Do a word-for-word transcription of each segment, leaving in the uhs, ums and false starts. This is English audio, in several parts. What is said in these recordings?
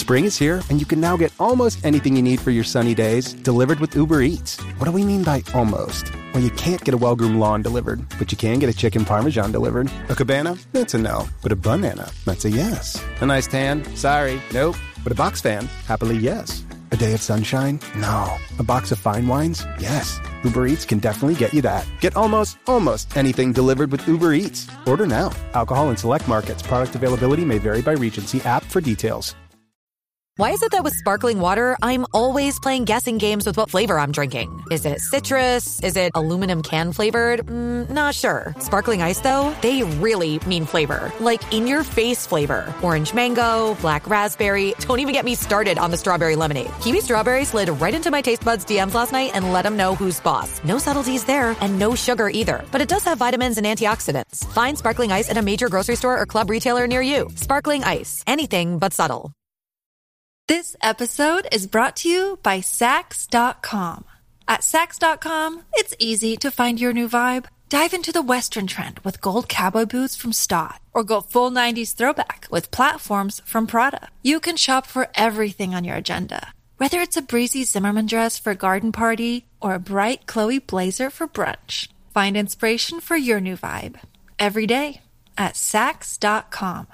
Spring is here, and you can now get almost anything you need for your sunny days delivered with Uber Eats. What do we mean by almost? Well, you can't get a well-groomed lawn delivered, but you can get a chicken parmesan delivered. A cabana? That's a no. But a banana? That's a yes. A nice tan? Sorry, nope. But a box fan? Happily, yes. A day of sunshine? No. A box of fine wines? Yes. Uber Eats can definitely get you that. Get almost, almost anything delivered with Uber Eats. Order now. Alcohol in select markets. Product availability may vary by region. See app for details. Why is it that with sparkling water, I'm always playing guessing games with what flavor I'm drinking? Is it citrus? Is it aluminum can flavored? Mm, not sure. Sparkling ice, though, they really mean flavor. Like in-your-face flavor. Orange mango, black raspberry. Don't even get me started on the strawberry lemonade. Kiwi Strawberry slid right into my taste buds D Ms last night and let them know who's boss. No subtleties there, and no sugar either. But it does have vitamins and antioxidants. Find sparkling ice at a major grocery store or club retailer near you. Sparkling ice. Anything but subtle. This episode is brought to you by Sax dot com. At Sax dot com, it's easy to find your new vibe. Dive into the Western trend with gold cowboy boots from Stott, or go full nineties throwback with platforms from Prada. You can shop for everything on your agenda, whether it's a breezy Zimmermann dress for a garden party or a bright Chloe blazer for brunch. Find inspiration for your new vibe every day at Sax dot com.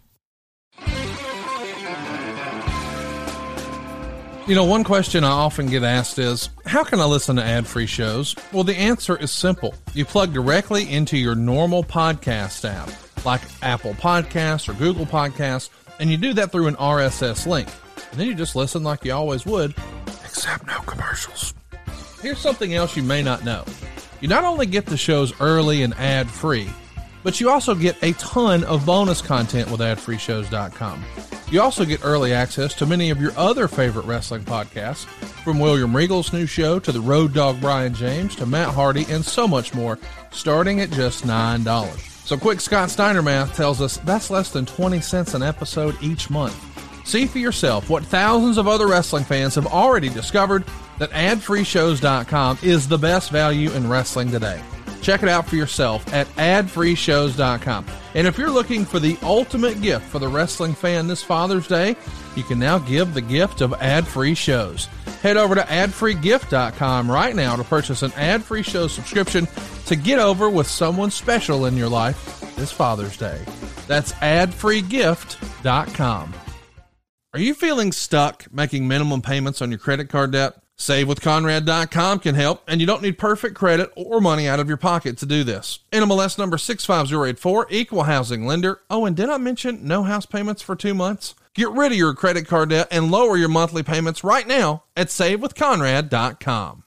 You know, one question I often get asked is, how can I listen to ad-free shows? Well, the answer is simple. You plug directly into your normal podcast app, like Apple Podcasts or Google Podcasts, and you do that through an R S S link. And then you just listen like you always would, except no commercials. Here's something else you may not know. You not only get the shows early and ad-free, but you also get a ton of bonus content with ad free shows dot com. You also get early access to many of your other favorite wrestling podcasts, from William Regal's new show to the Road Dogg Brian James to Matt Hardy and so much more, starting at just nine dollars. So quick Scott Steiner math tells us that's less than twenty cents an episode each month. See for yourself what thousands of other wrestling fans have already discovered, that ad free shows dot com is the best value in wrestling today. Check it out for yourself at ad free shows dot com. And if you're looking for the ultimate gift for the wrestling fan this Father's Day, you can now give the gift of ad-free shows. Head over to ad free gift dot com right now to purchase an ad-free show subscription to get over with someone special in your life this Father's Day. That's ad free gift dot com. Are you feeling stuck making minimum payments on your credit card debt? Save with Conrad dot com can help, and you don't need perfect credit or money out of your pocket to do this. N M L S number six five zero eight four, equal housing lender. Oh, and did I mention no house payments for two months? Get rid of your credit card debt and lower your monthly payments right now at Save with Conrad dot com.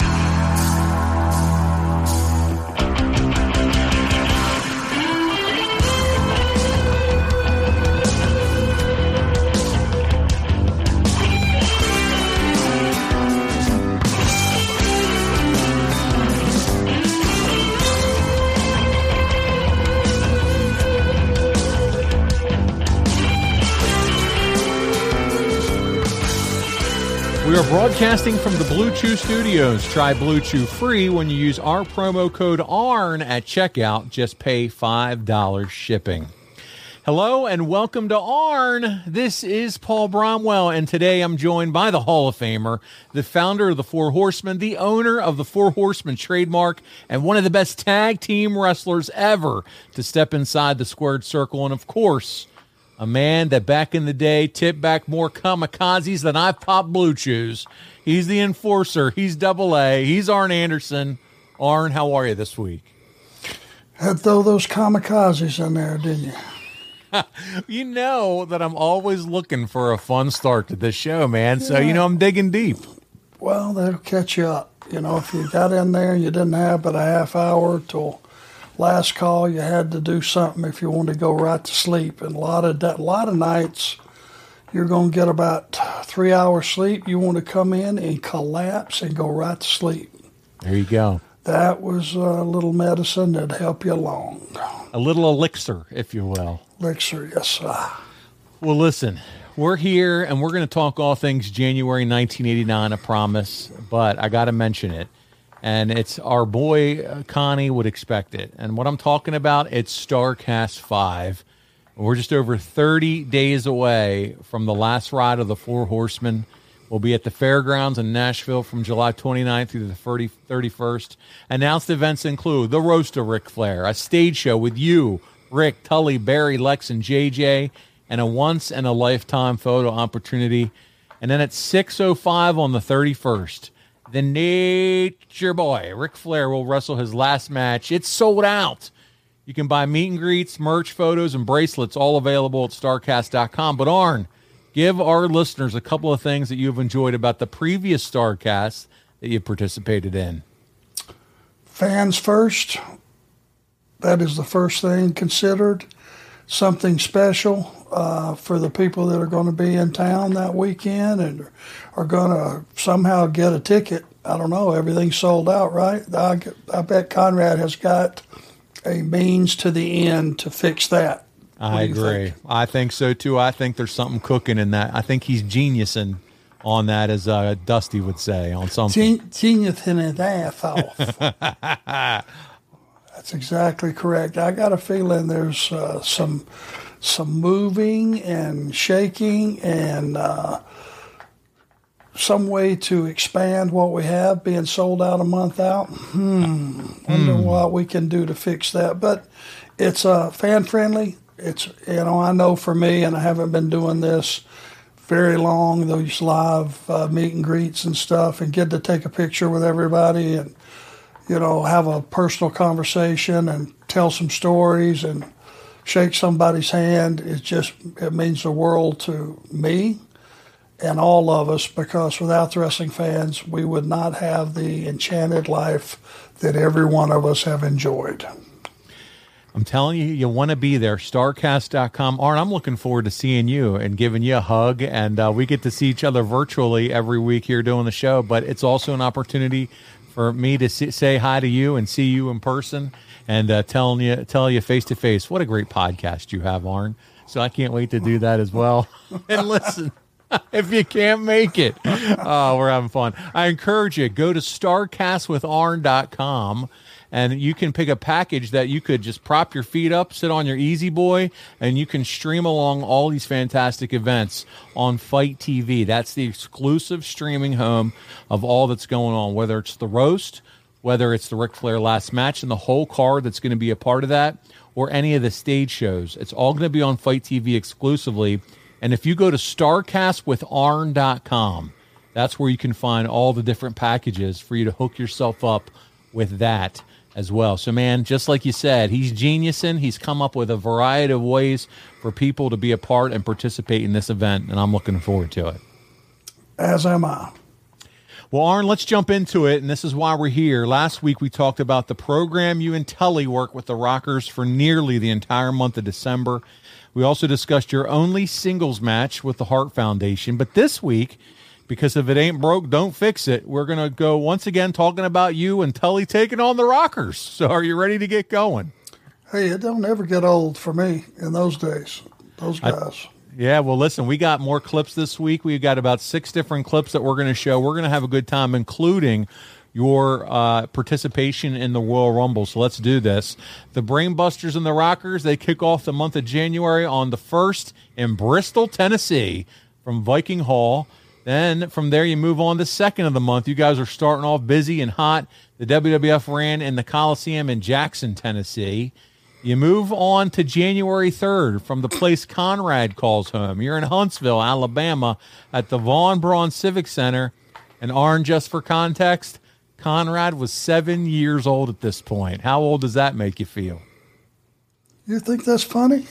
We are broadcasting from the Blue Chew Studios. Try Blue Chew free when you use our promo code A R N at checkout. Just pay five dollars shipping. Hello and welcome to A R N. This is Paul Bromwell, and today I'm joined by the Hall of Famer, the founder of the Four Horsemen, the owner of the Four Horsemen trademark, and one of the best tag team wrestlers ever to step inside the squared circle, and of course, a man that back in the day tipped back more kamikazes than I've popped Blue Chews. He's the enforcer. He's double A. He's Arn Anderson. Arn, how are you this week? Had to throw those kamikazes in there, didn't you? You know that I'm always looking for a fun start to this show, man. So, yeah. You know, I'm digging deep. Well, that'll catch you up. You know, if you got in there and you didn't have but a half hour till last call, you had to do something if you wanted to go right to sleep. And a lot of a lot of nights, you're going to get about three hours sleep. You want to come in and collapse and go right to sleep. There you go. That was a little medicine that'd help you along. A little elixir, if you will. Elixir, yes, sir. Well, listen, we're here, and we're going to talk all things January nineteen eighty-nine, I promise. But I got to mention it. And it's our boy uh, Connie would expect it. And what I'm talking about, it's StarCast five. We're just over thirty days away from the last ride of the Four Horsemen. We'll be at the fairgrounds in Nashville from July twenty-ninth through the thirty-first. Announced events include the Roast of Ric Flair, a stage show with you, Rick, Tully, Barry, Lex, and J J, and a once-in-a-lifetime photo opportunity. And then at six oh five on the thirty-first, the Nature Boy, Ric Flair, will wrestle his last match. It's sold out. You can buy meet and greets, merch, photos, and bracelets, all available at starcast dot com. But Arn, give our listeners a couple of things that you've enjoyed about the previous StarCast that you participated in. Fans first. That is the first thing considered. Something special uh, for the people that are going to be in town that weekend and are going to somehow get a ticket. I don't know. Everything's sold out, right? I, I bet Conrad has got a means to the end to fix that. I agree. Think? I think so, too. I think there's something cooking in that. I think he's geniusing on that, as uh, Dusty would say, on something. Geniusing his ass off. That's exactly correct. I got a feeling there's uh, some some moving and shaking and uh, some way to expand what we have being sold out a month out. Hmm. Wonder hmm. what we can do to fix that. But it's uh, fan friendly. It's, you know, I know for me, and I haven't been doing this very long, those live uh, meet and greets and stuff, and get to take a picture with everybody and, you know, have a personal conversation and tell some stories and shake somebody's hand. It just, it means the world to me and all of us, because without the wrestling fans, we would not have the enchanted life that every one of us have enjoyed. I'm telling you, you want to be there. starcast dot com. Arn, I'm looking forward to seeing you and giving you a hug, and uh, we get to see each other virtually every week here doing the show, but it's also an opportunity for me to see, say hi to you and see you in person and uh, telling you, tell you face to face. What a great podcast you have, Arn. So I can't wait to do that as well. And listen, if you can't make it, oh, we're having fun. I encourage you, go to starcast with arn dot com. And you can pick a package that you could just prop your feet up, sit on your Easy Boy, and you can stream along all these fantastic events on Fight T V. That's the exclusive streaming home of all that's going on, whether it's the roast, whether it's the Ric Flair last match and the whole card that's going to be a part of that, or any of the stage shows. It's all going to be on Fight T V exclusively. And if you go to starcast with arn dot com, that's where you can find all the different packages for you to hook yourself up with that as well. So, man, just like you said, he's geniusing. He's come up with a variety of ways for people to be a part and participate in this event, and I'm looking forward to it. As am I. Well, Arn, let's jump into it, and this is why we're here. Last week we talked about the program you and Tully worked with the Rockers for nearly the entire month of December. We also discussed your only singles match with the Hart Foundation. But this week, because if it ain't broke, don't fix it, we're going to go once again talking about you and Tully taking on the Rockers. So are you ready to get going? Hey, it don't ever get old for me in those days, those guys. I, yeah, well, listen, we got more clips this week. We've got about six different clips that we're going to show. We're going to have a good time, including your uh, participation in the Royal Rumble. So let's do this. The Brainbusters and the Rockers, they kick off the month of January on the first in Bristol, Tennessee from Viking Hall. Then from there, you move on to second of the month. You guys are starting off busy and hot. The W W F ran in the Coliseum in Jackson, Tennessee. You move on to January third from the place Conrad calls home. You're in Huntsville, Alabama at the Von Braun Civic Center. And Arn, just for context, Conrad was seven years old at this point. How old does that make you feel? You think that's funny?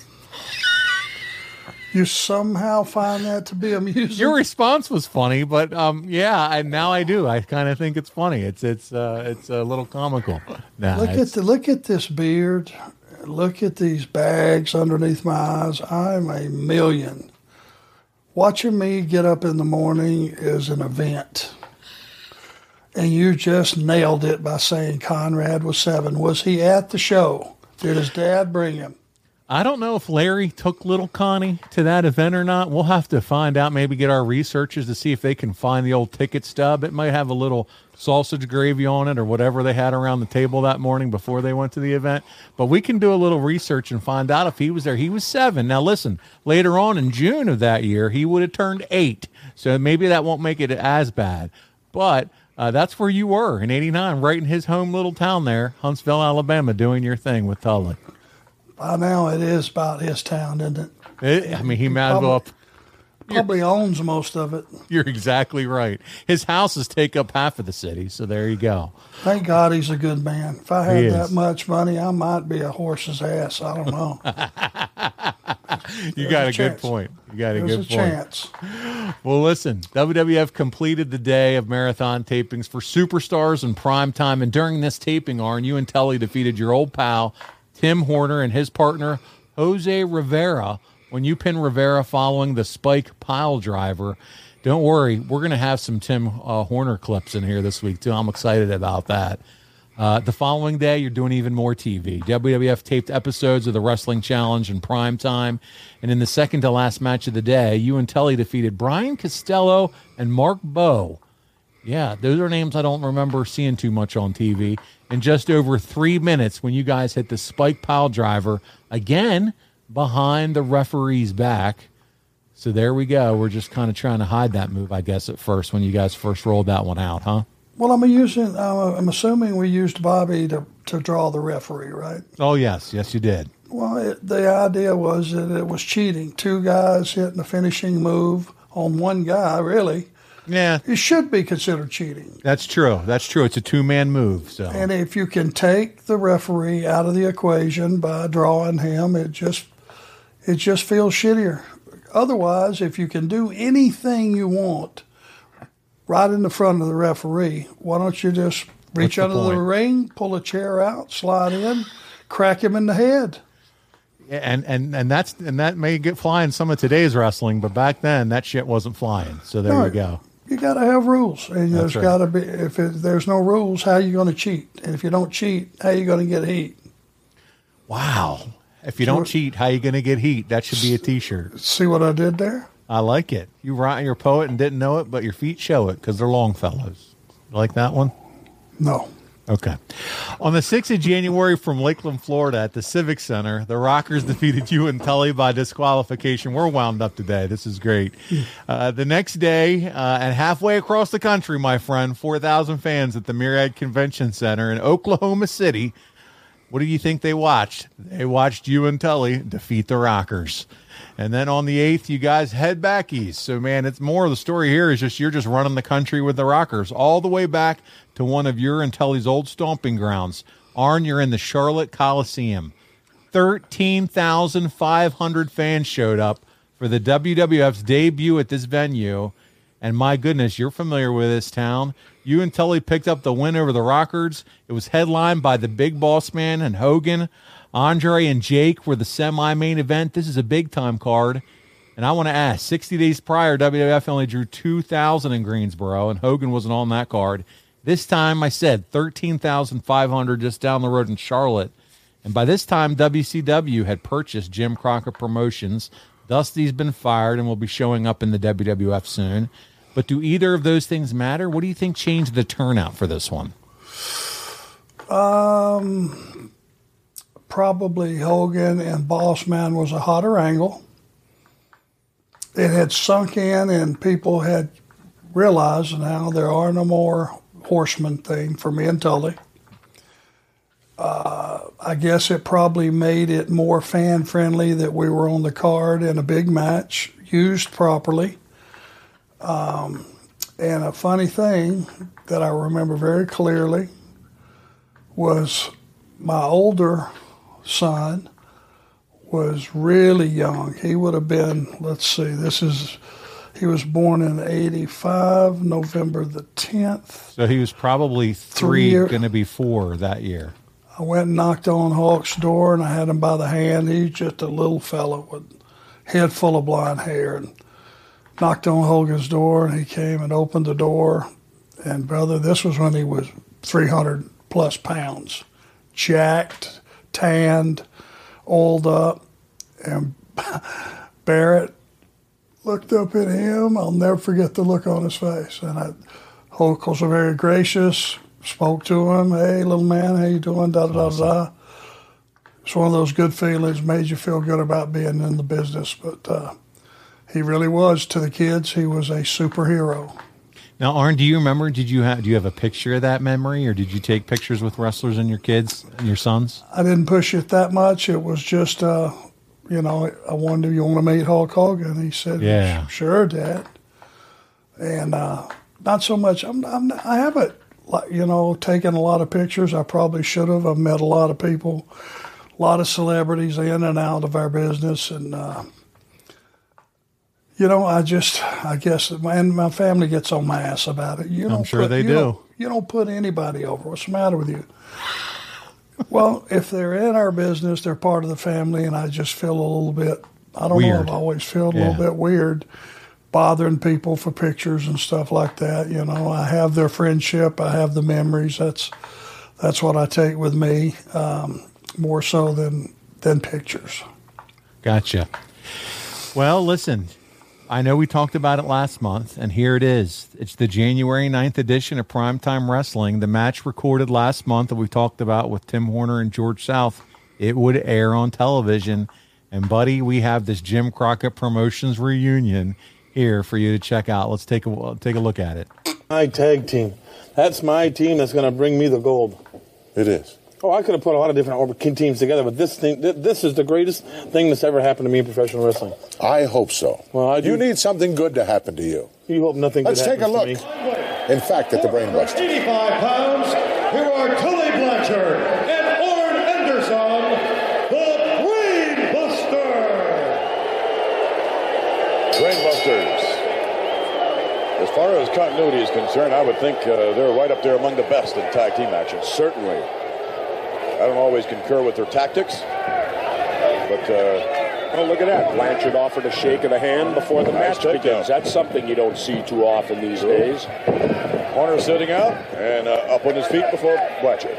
You somehow find that to be amusing? Your response was funny, but um, yeah, and now I do. I kind of think it's funny. It's it's uh, it's a little comical. Nah, look at the look at this beard. Look at these bags underneath my eyes. I'm a million. Watching me get up in the morning is an event. And you just nailed it by saying Conrad was seven. Was he at the show? Did his dad bring him? I don't know if Larry took little Connie to that event or not. We'll have to find out, maybe get our researchers to see if they can find the old ticket stub. It might have a little sausage gravy on it or whatever they had around the table that morning before they went to the event. But we can do a little research and find out if he was there. He was seven. Now, listen, later on in June of that year, he would have turned eight. So maybe that won't make it as bad. But uh, that's where you were in eighty-nine, right in his home little town there, Huntsville, Alabama, doing your thing with Tully. By now, it is about his town, isn't it? it I mean, he might as well. Probably owns most of it. You're exactly right. His houses take up half of the city, so there you go. Thank God he's a good man. If I had He that is. much money, I might be a horse's ass. I don't know. You There's got a a, good chance. point. You got a There's good a point. chance. Well, listen, W W F completed the day of marathon tapings for Superstars and Primetime, and during this taping, Arn, you and Tully defeated your old pal, Tim Horner, and his partner, Jose Rivera, when you pinned Rivera following the Spike pile driver. Don't worry, we're going to have some Tim uh, Horner clips in here this week, too. I'm excited about that. Uh, the following day, you're doing even more T V. W W F taped episodes of the Wrestling Challenge in prime time. And in the second to last match of the day, you and Tully defeated Brian Costello and Mark Bowe. Yeah, those are names I don't remember seeing too much on T V. In just over three minutes when you guys hit the Spike pile driver, again, behind the referee's back. So there we go. We're just kind of trying to hide that move, I guess, at first when you guys first rolled that one out, huh? Well, I'm using. Uh, I'm assuming we used Bobby to to draw the referee, right? Oh, yes. Yes, you did. Well, it, the idea was that it was cheating. Two guys hitting a finishing move on one guy, really. Yeah, It should be considered cheating. that's true. That's true. It's a two-man move. So And if you can take the referee out of the equation by drawing him, it just it just feels shittier. Otherwise, if you can do anything you want right in the front of the referee, why don't you just reach What's the under the point? ring, pull a chair out, slide in, crack him in the head? and and and that's and that may get flying some of today's wrestling, but back then that shit wasn't flying. So there No, you go. You got to have rules, and That's there's right. got to be. If it, there's no rules, how you going to cheat? And if you don't cheat, how you going to get heat? Wow. If you don't cheat, how you going to get heat? That should be a T-shirt. See what I did there? I like it. You writing your poet and didn't know it, but your feet show it because they're Longfellows. You like that one? No. Okay. On the sixth of January from Lakeland, Florida at the Civic Center, the Rockers defeated you and Tully by disqualification. We're wound up today. This is great. Uh, the next day, uh, and halfway across the country, my friend, four thousand fans at the Myriad Convention Center in Oklahoma City. What do you think they watched? They watched you and Tully defeat the Rockers. And then on the eighth, you guys head back east. So, man, it's more of the story here is just you're just running the country with the Rockers all the way back to one of your and Tully's old stomping grounds. Arn, you're in the Charlotte Coliseum. thirteen thousand five hundred fans showed up for the W W F's debut at this venue. And my goodness, you're familiar with this town. You and Tully picked up the win over the Rockers. It was headlined by the Big Boss Man and Hogan. Andre and Jake were the semi-main event. This is a big-time card. And I want to ask, sixty days prior, W W F only drew two thousand in Greensboro, and Hogan wasn't on that card. This time, I said thirteen thousand five hundred just down the road in Charlotte. And by this time, W C W had purchased Jim Crockett Promotions. Dusty's been fired and will be showing up in the W W F soon. But do either of those things matter? What do you think changed the turnout for this one? Um, probably Hogan and Bossman was a hotter angle. It had sunk in, and people had realized now there are no more horsemen thing for me and Tully. Uh, I guess it probably made it more fan friendly that we were on the card in a big match, used properly. Um, and a funny thing that I remember very clearly was my older son was really young. He would have been, let's see, this is, he was born in eighty-five, November the tenth. So he was probably Three three, year- going to be four that year. I went and knocked on Hawk's door, and I had him by the hand. He's just a little fellow with head full of blonde hair. And knocked on Hogan's door, and he came and opened the door. And, brother, this was when he was three hundred plus pounds, jacked, tanned, oiled up. and Barrett looked up at him. I'll never forget the look on his face. And I, Hulk was very gracious, spoke to him. Hey, little man, how you doing? Da, da, da, da. It's one of those good feelings, made you feel good about being in the business. But uh, he really was, to the kids, he was a superhero. Now, Arn, do you remember, did you have, do you have a picture of that memory, or did you take pictures with wrestlers and your kids and your sons? I didn't push it that much. It was just, uh, you know, I wondered, you want to meet Hulk Hogan? He said, yeah. Sure, Dad. And uh, not so much, I'm, I'm, I haven't, you know, taken a lot of pictures. I probably should have. I've met a lot of people, a lot of celebrities in and out of our business. And, uh, you know, I just, I guess, and my family gets on my ass about it. You I'm don't sure put, they you do. Don't, you don't put anybody over. What's the matter with you? Well, if they're in our business, they're part of the family, and I just feel a little bit, I don't weird. know, I've always felt a yeah. little bit weird bothering people for pictures and stuff like that. You know, I have their friendship. I have the memories. That's that's what I take with me, um, more so than than pictures. Gotcha. Well, listen, I know we talked about it last month, and here it is. It's the January ninth edition of Primetime Wrestling. The match recorded last month that we talked about with Tim Horner and George South, it would air on television. And, buddy, we have this Jim Crockett Promotions reunion here for you to check out. Let's take a, take a look at it. My tag team. That's my team that's going to bring me the gold. It is. Oh, I could have put a lot of different teams together, but this thing, this is the greatest thing that's ever happened to me in professional wrestling. I hope so. Well, I do. You need something good to happen to you. You hope nothing good Let's take a happens look. to me. In fact, at the Brainbuster. eighty-five pounds, here are Tully Blanchard and Arn Anderson, the Brainbuster. Brainbusters. As far as continuity is concerned, I would think uh, they're right up there among the best in tag team action. Certainly. I don't always concur with their tactics, but uh, oh, look at that. Blanchard offered a shake of the hand before the nice match begins. down. That's something you don't see too often these True. days. Horner sitting out and uh, up on his feet before Blanchard.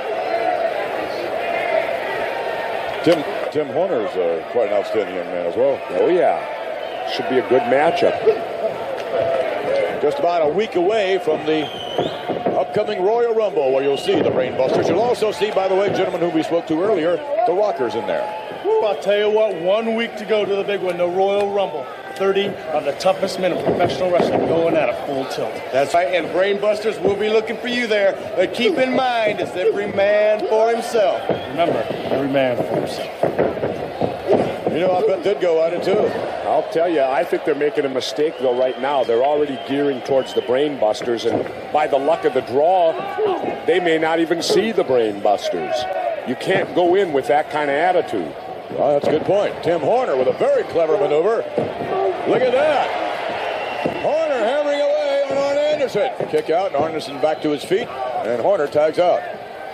Tim Tim Horner's uh, quite an outstanding young man as well. Oh, yeah. Should be a good matchup. Just about a week away from the upcoming Royal Rumble, where you'll see the Brainbusters. You'll also see, by the way, gentlemen who we spoke to earlier, the Rockers in there. Woo, I'll tell you what, one week to go to the big one, the Royal Rumble. thirty of the toughest men in professional wrestling going at a full tilt. That's right, and Brainbusters will be looking for you there. But keep in mind, it's every man for himself. Remember, every man for himself. You know, I bet they'd go at it, too. I'll tell you, I think they're making a mistake, though, right now. They're already gearing towards the Brainbusters, and by the luck of the draw, they may not even see the Brainbusters. You can't go in with that kind of attitude. Well, that's a good point. Tim Horner with a very clever maneuver. Look at that. Horner hammering away on Arn Anderson. Kick out, and Anderson back to his feet, and Horner tags out.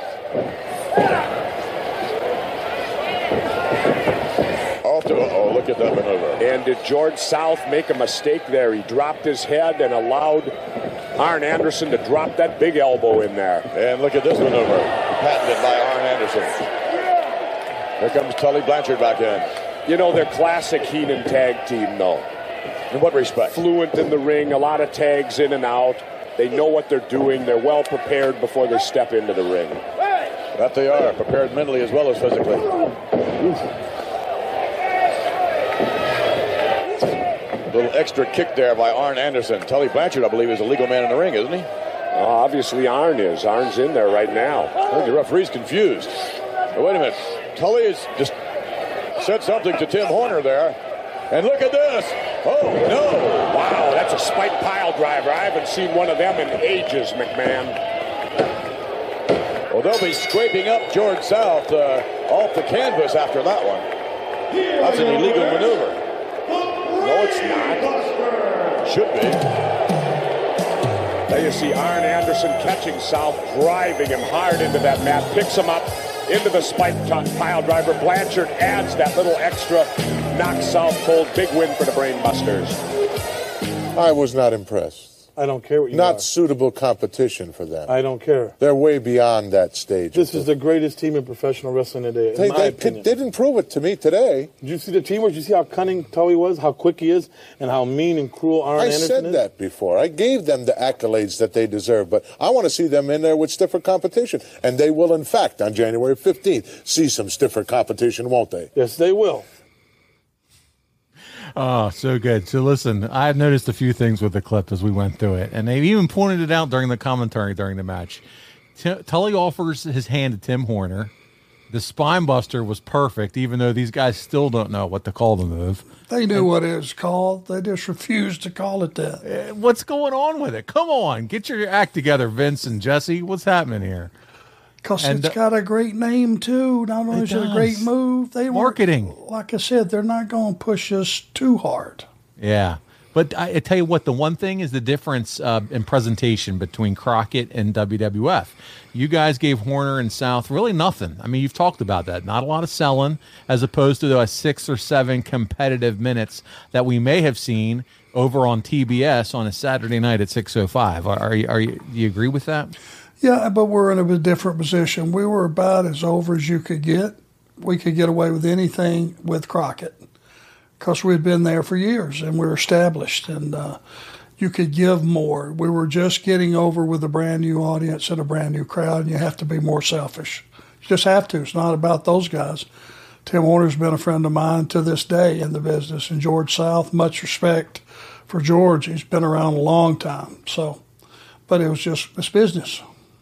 Off to, oh, look at that maneuver. And did George South make a mistake there? He dropped his head and allowed Arn Anderson to drop that big elbow in there. And look at this maneuver, patented by Arn Anderson. Here comes Tully Blanchard back in. You know, they're classic Heenan tag team, though. In what respect? Fluent in the ring, a lot of tags in and out. They know what they're doing. They're well prepared before they step into the ring. That they are, prepared mentally as well as physically. Oof. A little extra kick there by Arn Anderson. Tully Blanchard, I believe, is a legal man in the ring, isn't he? Uh, obviously, Arn is. Arn's in there right now. I think the referee's confused. Now, wait a minute. Tully has just said something to Tim Horner there. And look at this. Oh, no. Wow, that's a spike pile driver. I haven't seen one of them in ages, McMahon. Well, they'll be scraping up George South uh, off the canvas after that one. That's an illegal maneuver. No, it's not. Should be. There you see Arn Anderson catching South, driving him hard into that mat, picks him up into the spike pile driver. Blanchard adds that little extra, knocks South cold. Big win for the Brainbusters. I was not impressed. I don't care what you Not are. suitable competition for them. I don't care. They're way beyond that stage. This is the greatest team in professional wrestling today, in They, my they, opinion. they didn't prove it to me today. Did you see the teamwork? Did you see how cunning Tully was, how quick he is, and how mean and cruel Arn I Anderson said is? that before. I gave them the accolades that they deserve, but I want to see them in there with stiffer competition. And they will, in fact, on January fifteenth, see some stiffer competition, won't they? Yes, they will. Oh, so good. So listen, I've noticed a few things with the clip as we went through it, and they even pointed it out during the commentary during the match. T- Tully offers his hand to Tim Horner. The spine buster was perfect, even though these guys still don't know what to call the move. They knew and, what it was called. They just refused to call it that. What's going on with it? Come on, get your act together, Vince and Jesse. What's happening here? Because it's got a great name, too. Not only is it a great move, they marketing. Like I said, they're not going to push us too hard. Yeah. But I, I tell you what, the one thing is the difference uh, in presentation between Crockett and W W F. You guys gave Horner and South really nothing. I mean, you've talked about that. Not a lot of selling, as opposed to the six or seven competitive minutes that we may have seen over on T B S on a Saturday night at six oh five. Are, are, you, are you, do you agree with that? Yeah, but we're in a different position. We were about as over as you could get. We could get away with anything with Crockett because we'd been there for years and we were established, and uh, you could give more. We were just getting over with a brand new audience and a brand new crowd, and you have to be more selfish. You just have to. It's not about those guys. Tim Horner's been a friend of mine to this day in the business, and George South, much respect for George. He's been around a long time. So, but it was just, it's business.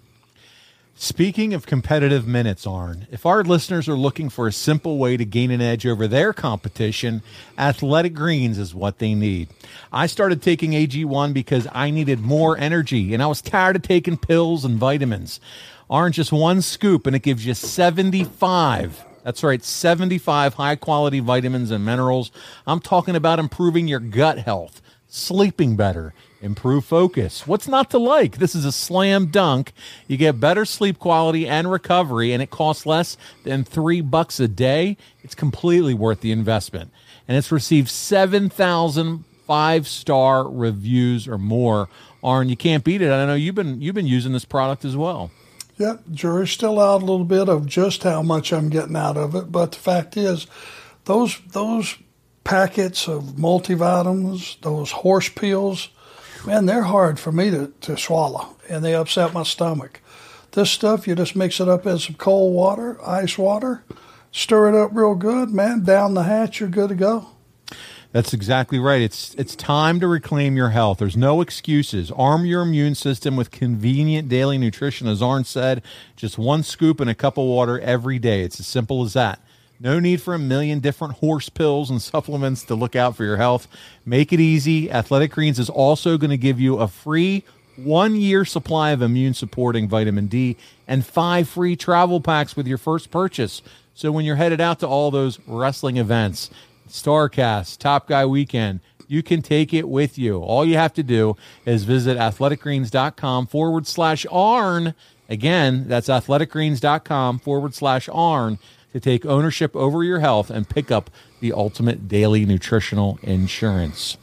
Speaking of competitive minutes, Arn, if our listeners are looking for a simple way to gain an edge over their competition, Athletic Greens is what they need. I started taking A G one because I needed more energy, and I was tired of taking pills and vitamins. Arn, just one scoop, and it gives you seventy-five. That's right, seventy-five high-quality vitamins and minerals. I'm talking about improving your gut health, sleeping better, improve focus. What's not to like? This is a slam dunk. You get better sleep quality and recovery, and it costs less than three bucks a day. It's completely worth the investment. And it's received seven thousand five-star reviews or more. Arn, you can't beat it. I know you've been you've been using this product as well. Yep, jury's still out a little bit of just how much I'm getting out of it, but the fact is, those those packets of multivitamins, those horse pills, man, they're hard for me to, to swallow, and they upset my stomach. This stuff, you just mix it up in some cold water, ice water, stir it up real good, man, down the hatch, you're good to go. That's exactly right. It's it's time to reclaim your health. There's no excuses. Arm your immune system with convenient daily nutrition. As Arn said, just one scoop in a cup of water every day. It's as simple as that. No need for a million different horse pills and supplements to look out for your health. Make it easy. Athletic Greens is also going to give you a free one-year supply of immune-supporting vitamin D and five free travel packs with your first purchase. So when you're headed out to all those wrestling events, StarCast, Top Guy Weekend, you can take it with you. All you have to do is visit athleticgreens.com forward slash Arn. Again, that's athleticgreens.com forward slash Arn to take ownership over your health and pick up the ultimate daily nutritional insurance.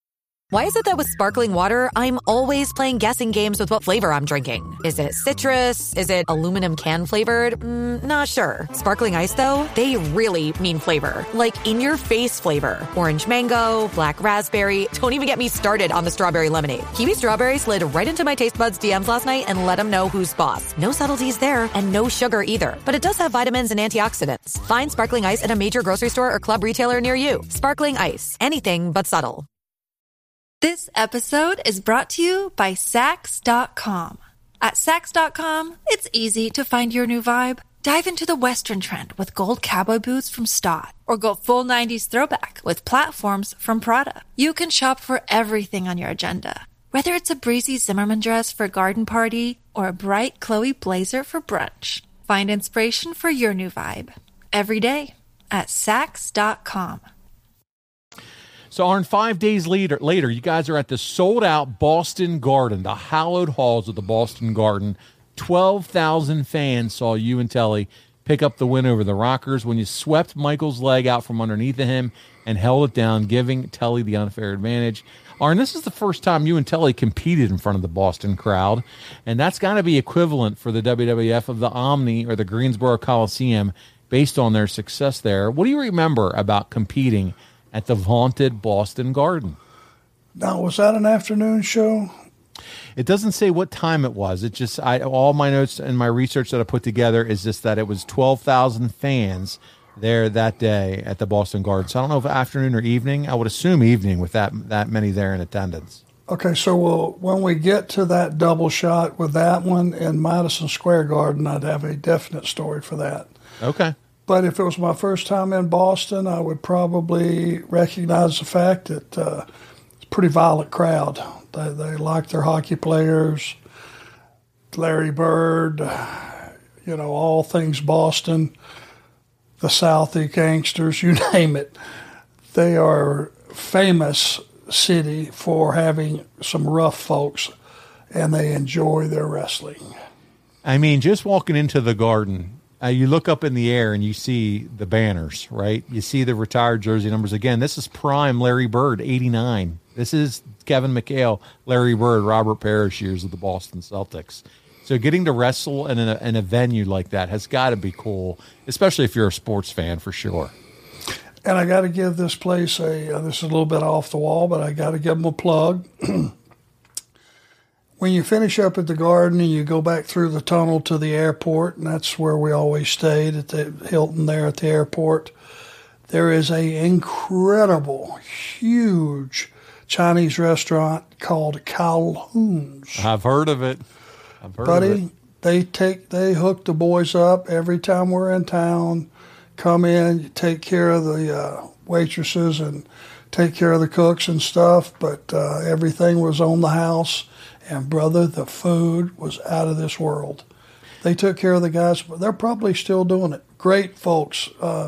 Why is it that with sparkling water, I'm always playing guessing games with what flavor I'm drinking? Is it citrus? Is it aluminum can flavored? Mm, not sure. Sparkling ice, though, they really mean flavor. Like in-your-face flavor. Orange mango, black raspberry. Don't even get me started on the strawberry lemonade. Kiwi Strawberry slid right into my taste buds D Ms last night and let them know who's boss. No subtleties there, and no sugar either. But it does have vitamins and antioxidants. Find sparkling ice at a major grocery store or club retailer near you. Sparkling ice. Anything but subtle. This episode is brought to you by Sax dot com. At Sax dot com, it's easy to find your new vibe. Dive into the Western trend with gold cowboy boots from Stott, or go full nineties throwback with platforms from Prada. You can shop for everything on your agenda, whether it's a breezy Zimmermann dress for a garden party or a bright Chloe blazer for brunch. Find inspiration for your new vibe every day at Sax dot com. So, Arn, five days later, later, you guys are at the sold-out Boston Garden, the hallowed halls of the Boston Garden. twelve thousand fans saw you and Telly pick up the win over the Rockers when you swept Michael's leg out from underneath of him and held it down, giving Telly the unfair advantage. Arn, this is the first time you and Telly competed in front of the Boston crowd, and that's got to be equivalent for the W W F of the Omni or the Greensboro Coliseum based on their success there. What do you remember about competing at the vaunted Boston Garden? Now, was that an afternoon show? It doesn't say what time it was. It just I all my notes and my research that I put together is just that it was twelve thousand fans there that day at the Boston Garden. So I don't know if afternoon or evening. I would assume evening with that that many there in attendance. Okay, so we'll, when we get to that double shot with that one in Madison Square Garden, I'd have a definite story for that. Okay. But if it was my first time in Boston, I would probably recognize the fact that uh, it's a pretty violent crowd. They, they like their hockey players, Larry Bird, you know, all things Boston, the Southie gangsters, you name it. They are famous city for having some rough folks, and they enjoy their wrestling. I mean, just walking into the Garden, uh, you look up in the air and you see the banners, right? You see the retired jersey numbers. Again, this is prime Larry Bird, eighty-nine. This is Kevin McHale, Larry Bird, Robert Parrish years of the Boston Celtics. So getting to wrestle in a, in a venue like that has got to be cool, especially if you're a sports fan, for sure. And I got to give this place a, uh, this is a little bit off the wall, but I got to give them a plug. When you finish up at the Garden and you go back through the tunnel to the airport, and that's where we always stayed at the Hilton there at the airport, there is a incredible, huge Chinese restaurant called Calhoun's. I've heard of it. I've heard Buddy, of it. they take, they hook the boys up every time we're in town. Come in, you take care of the uh, waitresses and take care of the cooks and stuff, but uh, everything was on the house. And, brother, the food was out of this world. They took care of the guys, but they're probably still doing it. Great folks, uh,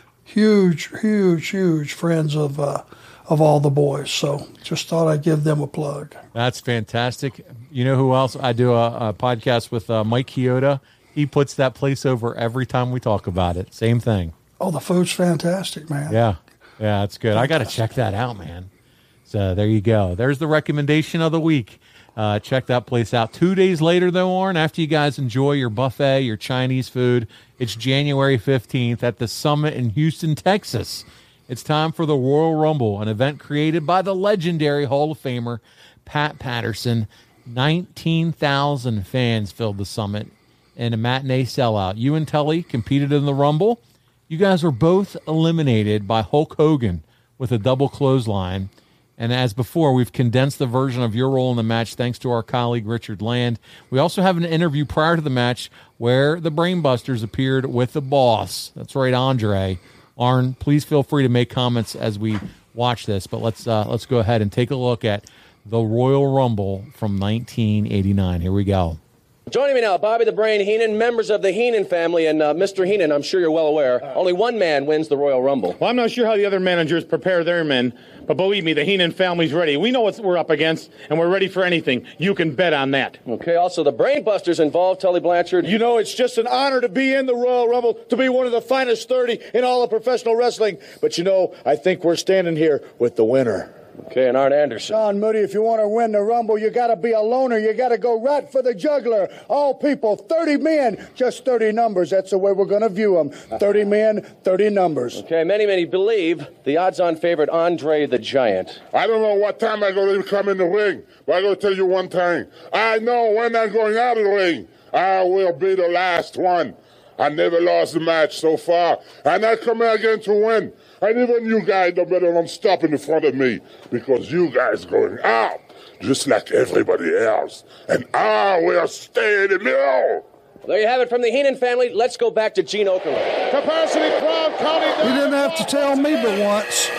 huge, huge, huge friends of uh, of all the boys. So just thought I'd give them a plug. That's fantastic. You know who else? I do a, a podcast with uh, Mike Chioda. He puts that place over every time we talk about it. Same thing. Oh, the food's fantastic, man. Yeah. Yeah, that's good. Fantastic. I got to check that out, man. So there you go. There's the recommendation of the week. Uh, check that place out. Two days later, though, Warren, after you guys enjoy your buffet, your Chinese food, it's January fifteenth at the Summit in Houston, Texas. It's time for the Royal Rumble, an event created by the legendary Hall of Famer Pat Patterson. nineteen thousand fans filled the Summit in a matinee sellout. You and Tully competed in the Rumble. You guys were both eliminated by Hulk Hogan with a double clothesline. And as before, we've condensed the version of your role in the match thanks to our colleague Richard Land. We also have an interview prior to the match where the Brainbusters appeared with the boss. That's right, Andre. Arn, please feel free to make comments as we watch this, but let's uh, let's go ahead and take a look at the Royal Rumble from nineteen eighty-nine. Here we go. Joining me now, Bobby the Brain Heenan, members of the Heenan family, and uh, Mister Heenan, I'm sure you're well aware, only one man wins the Royal Rumble. Well, I'm not sure how the other managers prepare their men, but believe me, the Heenan family's ready. We know what we're up against, and we're ready for anything. You can bet on that. Okay, also the Brainbusters involved, Tully Blanchard. You know, it's just an honor to be in the Royal Rumble, to be one of the finest thirty in all of professional wrestling. But you know, I think we're standing here with the winner. Okay, and Arn Anderson. Sean Moody, if you want to win the Rumble, you got to be a loner. You got to go right for the juggler. All people, thirty men, just thirty numbers. That's the way we're going to view them. thirty men, thirty numbers. Okay, many, many believe the odds-on favorite Andre the Giant. I don't know what time I'm going to come in the ring, but I'm going to tell you one thing. I know when I'm going out of the ring, I will be the last one. I never lost a match so far, and I come here again to win. And even you guys don't better not stop in front of me, because you guys going out just like everybody else. And I will stay in the middle. There you have it from the Heenan family. Let's go back to Gene Okerlund. Capacity crowd counting. You didn't have to tell me but once.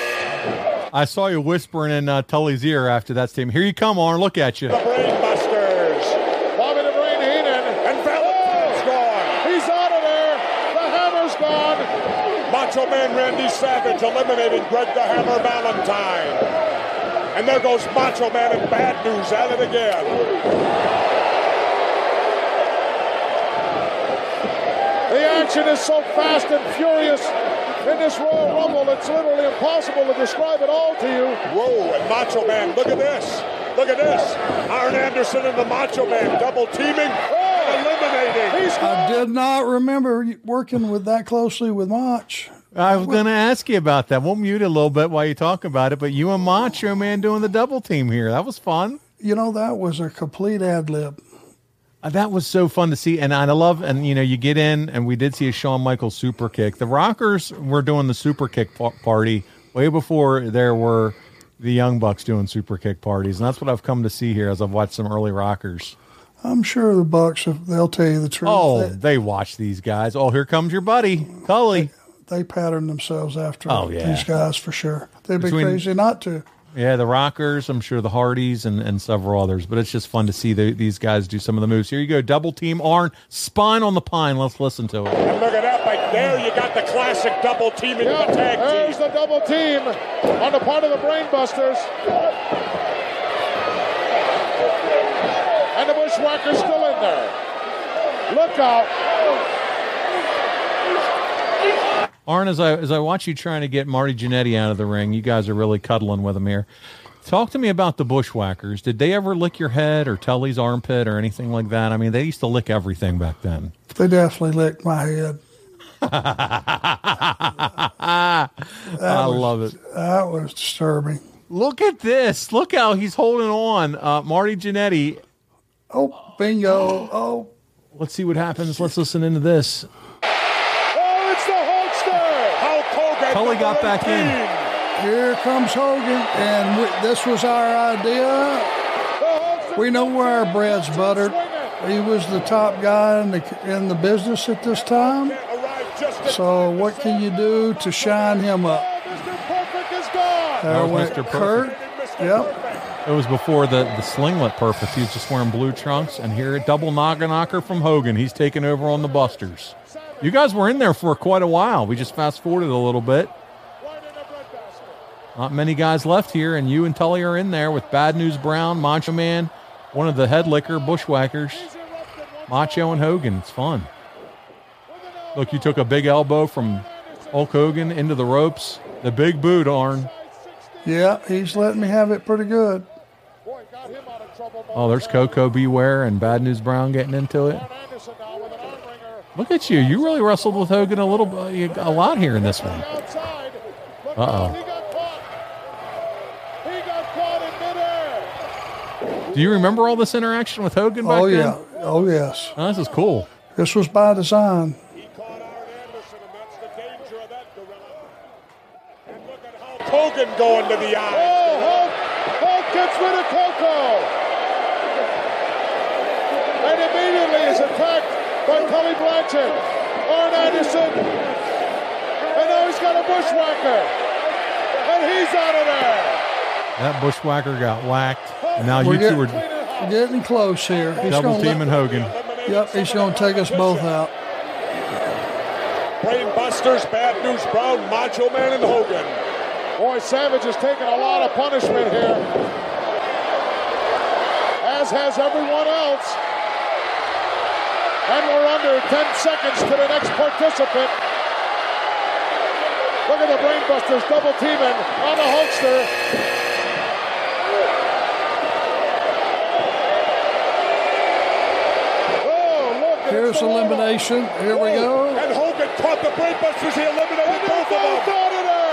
I saw you whispering in uh, Tully's ear after that statement. Here you come, Arn. Look at you. The Brainbusters. Bobby the Brain Heenan. And Valentine's gone. He's out of there. The Hammer's gone. Macho Man Randy Savage eliminating Greg the Hammer Valentine. And there goes Macho Man and bad news at it again. The action is so fast and furious in this Royal Rumble. It's literally impossible to describe it all to you. Whoa, and Macho Man, look at this. Look at this. Arn Anderson and the Macho Man double teaming and eliminating. He's I did not remember working with that closely with Mach. I was going to ask you about that. We'll mute a little bit while you talk about it, but you and Macho Man doing the double team here. That was fun. You know, that was a complete ad lib. Uh, that was so fun to see. And I love, and you know, you get in, and we did see a Shawn Michaels super kick. The Rockers were doing the super kick pa- party way before there were the Young Bucks doing super kick parties. And that's what I've come to see here as I've watched some early Rockers. I'm sure the Bucks, if they'll tell you the truth. Oh, they, they watch these guys. Oh, here comes your buddy, Tully. They, they pattern themselves after oh, yeah. these guys for sure. They'd be Between, crazy not to. Yeah, the Rockers, I'm sure the Hardys, and, and several others. But it's just fun to see the, these guys do some of the moves. Here you go, double team Arn, spine on the pine. Let's listen to it. And look at that, right there. You got the classic double teaming Yep, of the tag team. There's the double team on the part of the Brainbusters. And the Bushwhackers still in there. Look out. Arn, as I, as I watch you trying to get Marty Jannetty out of the ring, you guys are really cuddling with him here. Talk to me about the Bushwhackers. Did they ever lick your head or Tully's armpit or anything like that? I mean, they used to lick everything back then. They definitely licked my head. I was, love it. That was disturbing. Look at this. Look how he's holding on. Uh, Marty Jannetty. Oh, bingo. Oh. Let's see what happens. Let's listen into this. Oh, it's the Hulkster. Hulk Hogan. Tully got back in. Here comes Hogan, and we, this was our idea. We know where our bread's buttered. He was the top guy in the in the business at this time. So what can you do to shine him up? Mister Perfect is gone. That was went Mister Kurt. Perfect. Yep. It was before the, the Slinglet Perfect. He was just wearing blue trunks. And here, double knocker knocker from Hogan. He's taking over on the Busters. You guys were in there for quite a while. We just fast forwarded a little bit. Not many guys left here, and you and Tully are in there with Bad News Brown, Macho Man, one of the head licker Bushwhackers, Macho and Hogan. It's fun. Look, you took a big elbow from Hulk Hogan into the ropes. The big boot, Arn. Yeah, he's letting me have it pretty good. Oh, there's Coco Beware and Bad News Brown getting into it. Look at you. You really wrestled with Hogan a little, a lot here in this one. Uh-oh. Do you remember all this interaction with Hogan back oh, then? yeah. Oh, yes. Oh, this is cool. This was by design. Hogan going to the eye. Oh, Hulk, Hulk gets rid of Coco. And immediately is attacked by Tully Blanchard. Arn Anderson. And now he's got a Bushwhacker. And he's out of there. That Bushwhacker got whacked. And now We're you two getting, are getting close here. He's double gonna teaming let, Hogan. Yep, he's going to take us both out. Brainbusters, Bad News Brown, Macho Man, and Hogan. Boy, Savage has taken a lot of punishment here. As has everyone else. And we're under ten seconds to the next participant. Look at the Brainbusters double teaming on the Hulkster. Here's elimination. Here we go. And Hogan caught the Brainbusters. He eliminated both of them.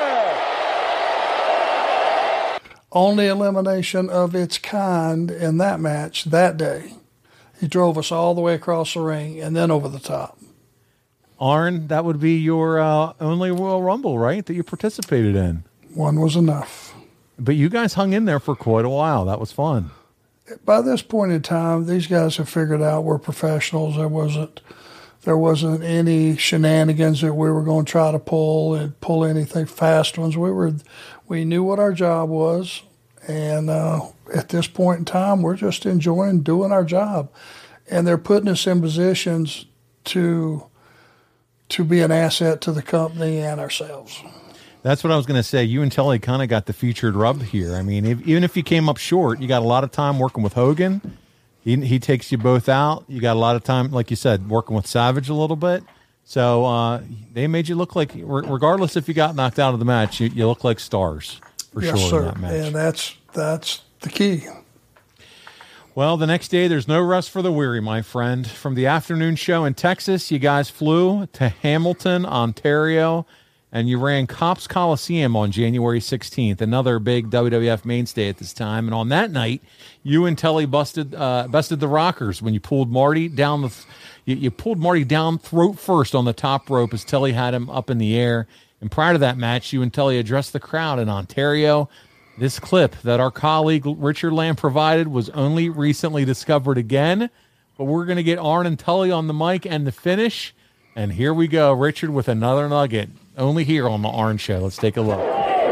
Only elimination of its kind in that match that day. He drove us all the way across the ring and then over the top. Arn, that would be your uh, only Royal Rumble, right, that you participated in? One was enough. But you guys hung in there for quite a while. That was fun. By this point in time, these guys have figured out we're professionals. There wasn't, there wasn't any shenanigans that we were going to try to pull and pull anything fast ones. We were, we knew what our job was, and uh, at this point in time, we're just enjoying doing our job, and they're putting us in positions to, to be an asset to the company and ourselves. That's what I was going to say. You and Tully kind of got the featured rub here. I mean, if, even if you came up short, you got a lot of time working with Hogan. He, he takes you both out. You got a lot of time, like you said, working with Savage a little bit. So uh, they made you look like, regardless if you got knocked out of the match, you, you look like stars for yes, sure sir. in that match. And that's that's the key. Well, the next day, there's no rest for the weary, my friend. From the afternoon show in Texas, you guys flew to Hamilton, Ontario, and you ran Cops Coliseum on January sixteenth, another big W W F mainstay at this time. And on that night, you and Telly busted uh, busted the Rockers when you pulled Marty down the you, you pulled Marty down throat first on the top rope as Telly had him up in the air. And prior to that match, you and Telly addressed the crowd in Ontario. This clip that our colleague Richard Lamb provided was only recently discovered again, but we're going to get Arn and Tully on the mic and the finish. And here we go, Richard, with another nugget, only here on the Arn Show. Let's take a look.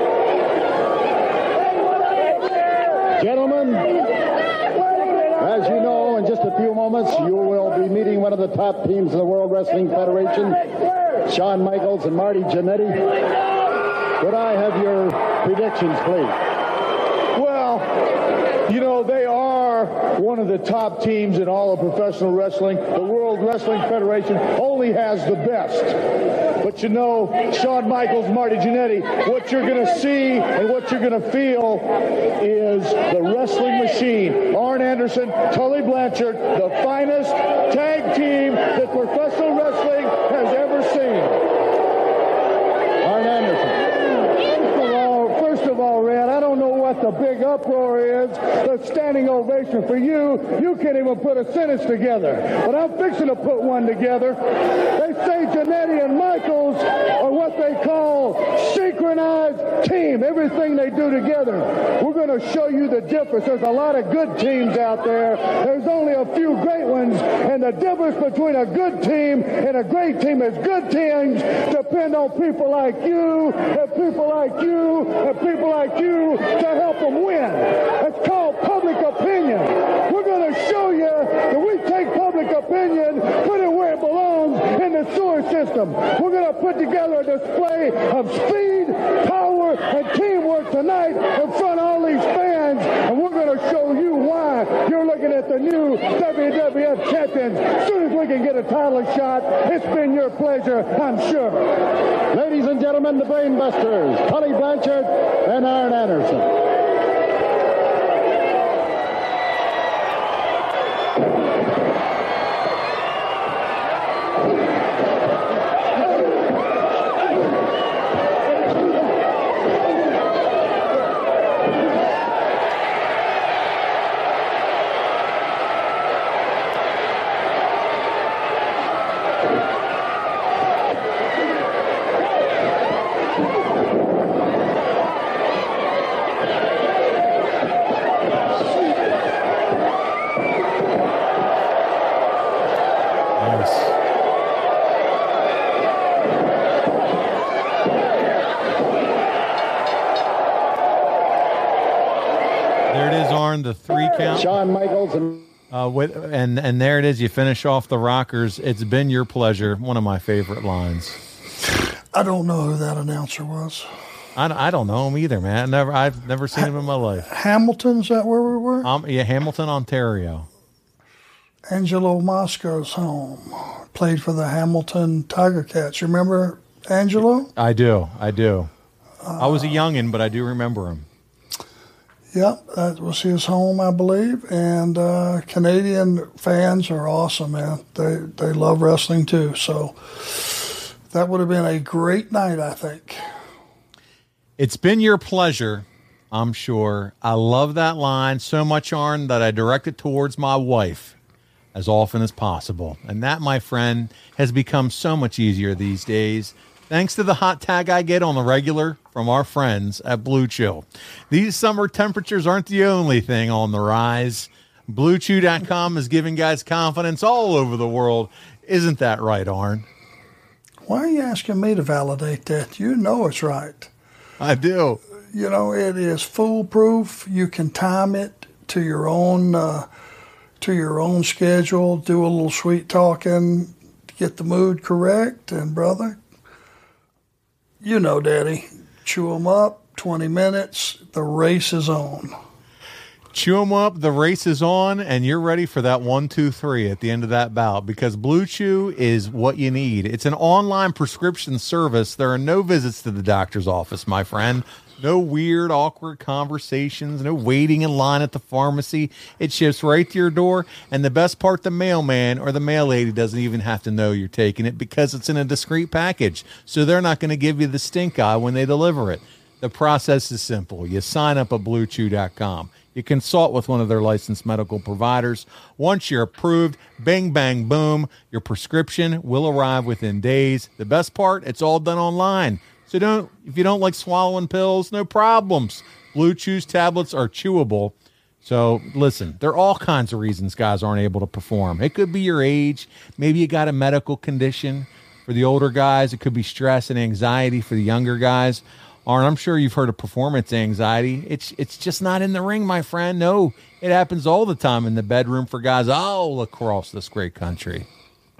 Gentlemen, as you know, in just a few moments, you will be meeting one of the top teams of the World Wrestling Federation, Shawn Michaels and Marty Jannetty. Could I have your predictions, please? Well, you know, they are one of the top teams in all of professional wrestling. The World Wrestling Federation only has the best. But you know, Shawn Michaels, Marty Jannetty, what you're going to see and what you're going to feel is the wrestling machine. Arn Anderson, Tully Blanchard, the finest tag team that professional wrestling has ever seen. Arn Anderson. First of all, Red, I don't know what the big uproar is. The standing ovation for you. You can't even put a sentence together. But I'm fixing to put one together. They say Jannetty and Michaels are what they call synchronized team. Everything they do together. We're going to show you the difference. There's a lot of good teams out there. There's only a few great ones. And the difference between a good team and a great team is good teams depend on people like you and people like you and people like you to help them win. It's called public opinion. We're going to show you that we take public opinion, put it where it belongs, in the sewer system. We're going to put together a display of speed, power, and teamwork tonight in front of all these fans, and we're going to show you why you're looking at the new W W F champions. As soon as we can get a title shot, it's been your pleasure, I'm sure. Ladies and gentlemen, the Brainbusters, Tully Blanchard and Arn Anderson. The three count. Shawn Michaels and uh, with and and there it is. You finish off the Rockers. It's been your pleasure. One of my favorite lines. I don't know who that announcer was. I, I don't know him either, man. I never I've never seen ha- him in my life. Hamilton, is that where we were? Um, yeah, Hamilton, Ontario. Angelo Mosco's home. Played for the Hamilton Tiger Cats. You remember Angelo? I do. I do. Uh, I was a youngin', but I do remember him. Yep, that was his home, I believe. And uh, Canadian fans are awesome, man. They they love wrestling too. So that would have been a great night, I think. It's been your pleasure, I'm sure. I love that line so much, Arn, that I direct it towards my wife as often as possible. And that, my friend, has become so much easier these days, thanks to the hot tag I get on the regular from our friends at Blue Chew. These summer temperatures aren't the only thing on the rise. Blue Chew dot com is giving guys confidence all over the world. Isn't that right, Arn? Why are you asking me to validate that? You know it's right. I do. You know, it is foolproof. You can time it to your own uh, to your own schedule, do a little sweet talking, get the mood correct, and brother, you know, Daddy, chew them up, twenty minutes, the race is on. Chew them up, the race is on, and you're ready for that one, two, three at the end of that bout because Blue Chew is what you need. It's an online prescription service. There are no visits to the doctor's office, my friend. No weird, awkward conversations, no waiting in line at the pharmacy. It ships right to your door, and the best part, the mailman or the mail lady doesn't even have to know you're taking it because it's in a discreet package, so they're not going to give you the stink eye when they deliver it. The process is simple. You sign up at blue chew dot com. You consult with one of their licensed medical providers. Once you're approved, bang, bang, boom, your prescription will arrive within days. The best part, it's all done online. So don't, if you don't like swallowing pills, no problems. Blue Chew's tablets are chewable. So listen, there are all kinds of reasons guys aren't able to perform. It could be your age. Maybe you got a medical condition. For the older guys, it could be stress and anxiety. For the younger guys, Arn, I'm sure you've heard of performance anxiety. It's it's just not in the ring, my friend. No, it happens all the time in the bedroom for guys all across this great country.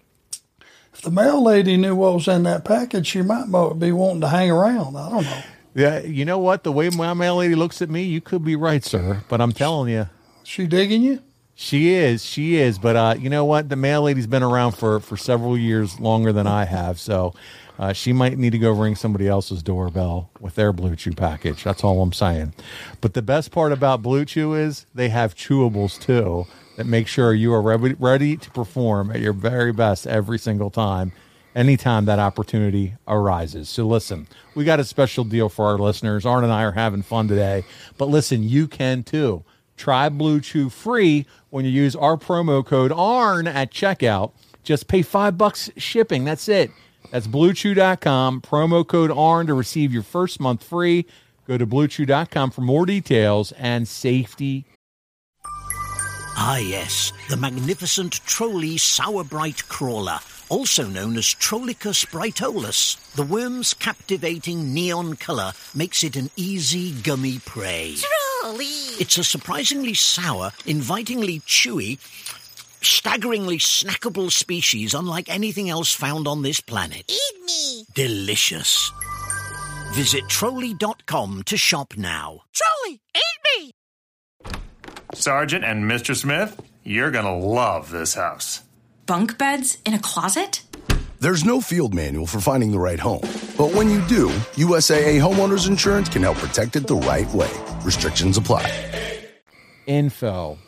If the mail lady knew what was in that package, she might be wanting to hang around. I don't know. Yeah, you know what? The way my mail lady looks at me, you could be right, sir. But I'm telling you. She digging you? She is. She is. But uh, you know what? The mail lady's been around for, for several years, longer than I have. So uh, she might need to go ring somebody else's doorbell with their Blue Chew package. That's all I'm saying. But the best part about Blue Chew is they have chewables, too, that make sure you are ready, ready to perform at your very best every single time, anytime that opportunity arises. So listen, we got a special deal for our listeners. Arn and I are having fun today. But listen, you can, too. Try Blue Chew free when you use our promo code A R N at checkout. Just pay five bucks shipping. That's it. That's blue chew dot com, promo code A R N to receive your first month free. Go to blue chew dot com for more details and safety. Ah, yes, the magnificent Trolley Sour Bright Crawler, also known as Trollicus brightolus. The worm's captivating neon colour makes it an easy, gummy prey. Trolley! It's a surprisingly sour, invitingly chewy, staggeringly snackable species unlike anything else found on this planet. Eat me! Delicious. Visit trolley dot com to shop now. Trolley, eat me! Sergeant and Mister Smith, you're gonna love this house. Bunk beds in a closet? There's no field manual for finding the right home. But when you do, U S A A Homeowners Insurance can help protect it the right way. Restrictions apply. Info.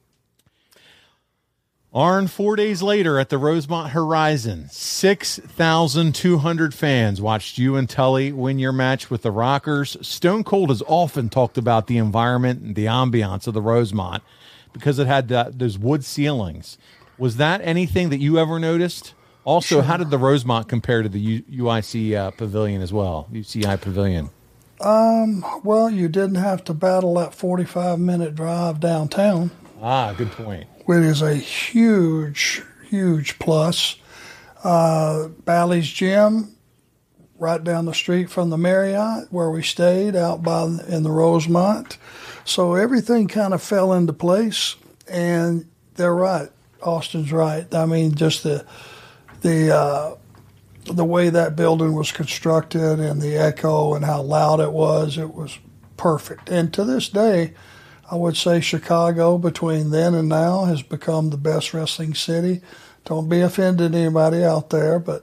Arn, four days later at the Rosemont Horizon, six thousand two hundred fans watched you and Tully win your match with the Rockers. Stone Cold has often talked about the environment and the ambiance of the Rosemont because it had uh, those wood ceilings. Was that anything that you ever noticed? Also, sure. How did the Rosemont compare to the U- UIC uh, Pavilion as well, U C I Pavilion? Um, well, you didn't have to battle that forty-five minute drive downtown. Ah, good point. Which is a huge, huge plus. Uh, Bally's Gym, right down the street from the Marriott, where we stayed out by in the Rosemont. So everything kind of fell into place, and they're right. Austin's right. I mean, just the the uh, the way that building was constructed and the echo and how loud it was, it was perfect. And to this day, I would say Chicago, between then and now, has become the best wrestling city. Don't be offended anybody out there, but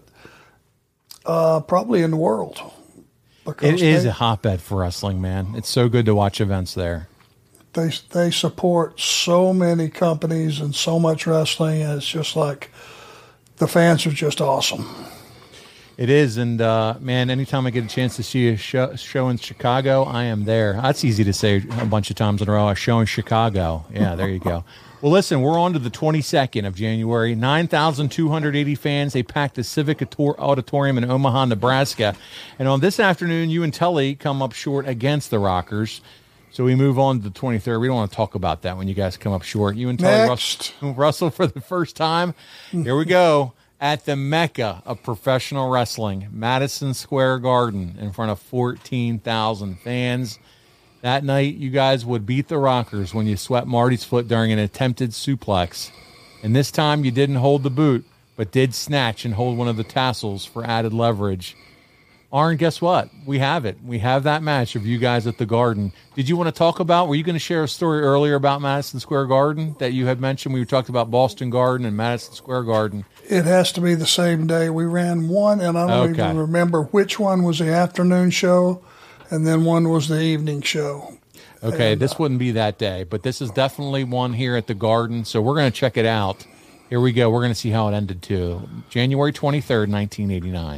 uh, probably in the world. It is they, a hotbed for wrestling, man. It's so good to watch events there. They they support so many companies and so much wrestling, and it's just like the fans are just awesome. It is, and uh, man, anytime I get a chance to see a show, show in Chicago, I am there. That's easy to say a bunch of times in a row, a show in Chicago. Yeah, there you go. Well, listen, we're on to the twenty-second of January. nine thousand two hundred eighty fans. They packed the Civic Auditorium in Omaha, Nebraska. And on this afternoon, you and Tully come up short against the Rockers. So we move on to the twenty-third. We don't want to talk about that when you guys come up short. You and Tully Russell, Russell for the first time. Here we go. At the Mecca of professional wrestling, Madison Square Garden, in front of fourteen thousand fans. That night, you guys would beat the Rockers when you swept Marty's foot during an attempted suplex. And this time, you didn't hold the boot, but did snatch and hold one of the tassels for added leverage. Arn, guess what? We have it. We have that match of you guys at the Garden. Did you want to talk about, were you going to share a story earlier about Madison Square Garden that you had mentioned? We talked about Boston Garden and Madison Square Garden. It has to be the same day. We ran one, and I don't Okay. even remember which one was the afternoon show, and then one was the evening show. Okay, And, this wouldn't be that day, but this is definitely one here at the Garden, so we're going to check it out. Here we go. We're going to see how it ended, too. January twenty-third, nineteen eighty-nine.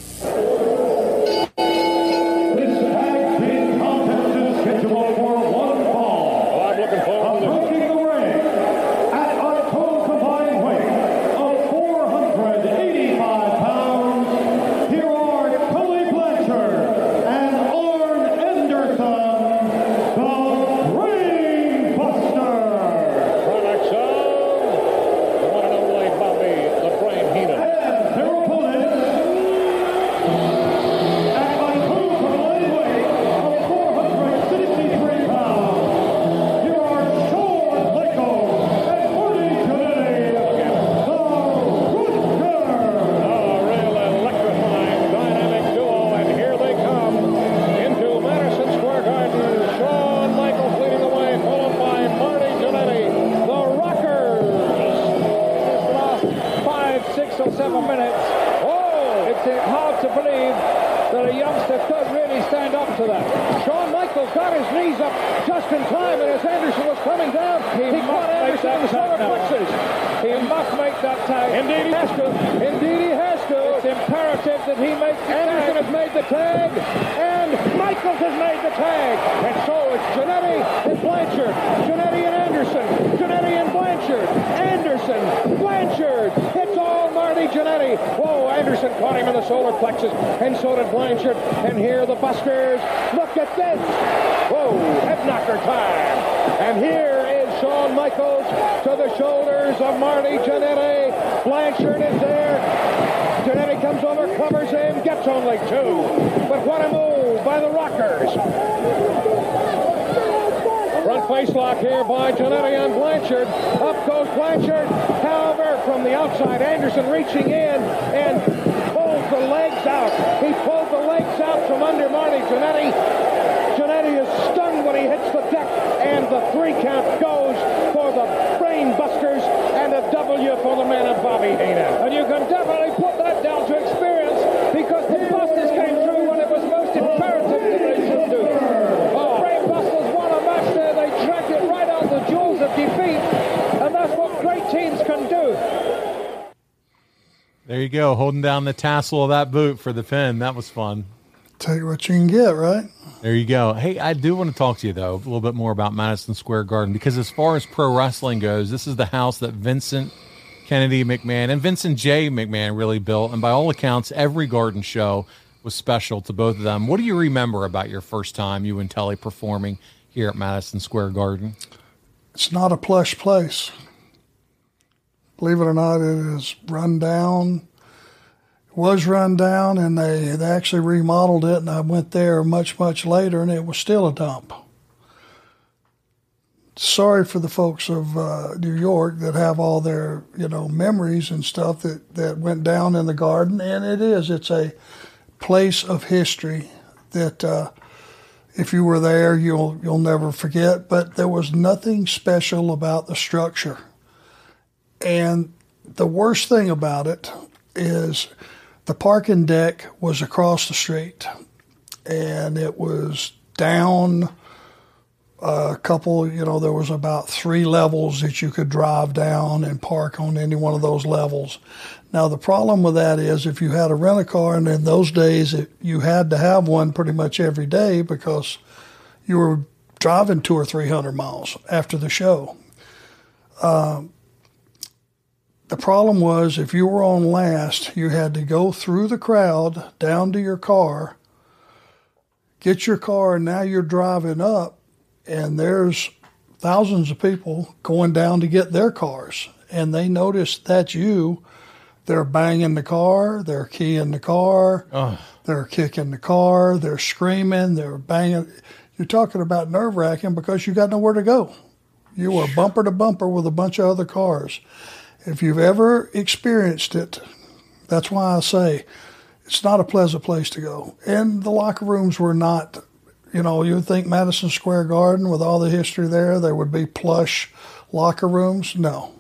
And so did Blanchard. And here the Busters. Look at this. Whoa, head knocker time. And here is Shawn Michaels to the shoulders of Marty Jannetty. Blanchard is there. Jannetty comes over, covers him, gets only two. But what a move by the Rockers. Front face lock here by Jannetty on Blanchard. Up goes Blanchard. However, from the outside, Anderson reaching in and pulls the legs out. He pulled the legs out from under Marty Jannetty. Jannetty is stunned when he hits the deck, and the three count goes for the Brain Busters and a W for the man of Bobby Heenan. And you can definitely put that down to experience because the Busters came through when it was most imperative that they should do. Oh, Brain Busters won a match there. They dragged it right out the jaws of defeat, and that's what great teams can do. There you go, holding down the tassel of that boot for the pin. That was fun. Take what you can get, right? There you go. Hey, I do want to talk to you, though, a little bit more about Madison Square Garden, because as far as pro wrestling goes, this is the house that Vincent Kennedy McMahon and Vincent J. McMahon really built. And by all accounts, every Garden show was special to both of them. What do you remember about your first time, you and Telly, performing here at Madison Square Garden? It's not a plush place. Believe it or not, it is run down. It was run down, and they, they actually remodeled it, and I went there much, much later, and it was still a dump. Sorry for the folks of uh, New York that have all their, you know, memories and stuff that, that went down in the Garden, and it is. It's a place of history that uh, if you were there, you'll you'll never forget, but there was nothing special about the structure. And the worst thing about it is the parking deck was across the street, and it was down a couple, you know, there was about three levels that you could drive down and park on any one of those levels. Now, the problem with that is if you had a rent-a-car, and in those days it, you had to have one pretty much every day because you were driving two or three hundred miles after the show. Um, The problem was if you were on last, you had to go through the crowd down to your car, get your car, and now you're driving up, and there's thousands of people going down to get their cars. And they notice that's you. They're banging the car, they're keying the car, oh. they're kicking the car, they're screaming, they're banging. You're talking about nerve-wracking because you got nowhere to go. You were bumper to bumper with a bunch of other cars. If you've ever experienced it, that's why I say it's not a pleasant place to go. And the locker rooms were not, you know, you would think Madison Square Garden, with all the history there, there would be plush locker rooms. No.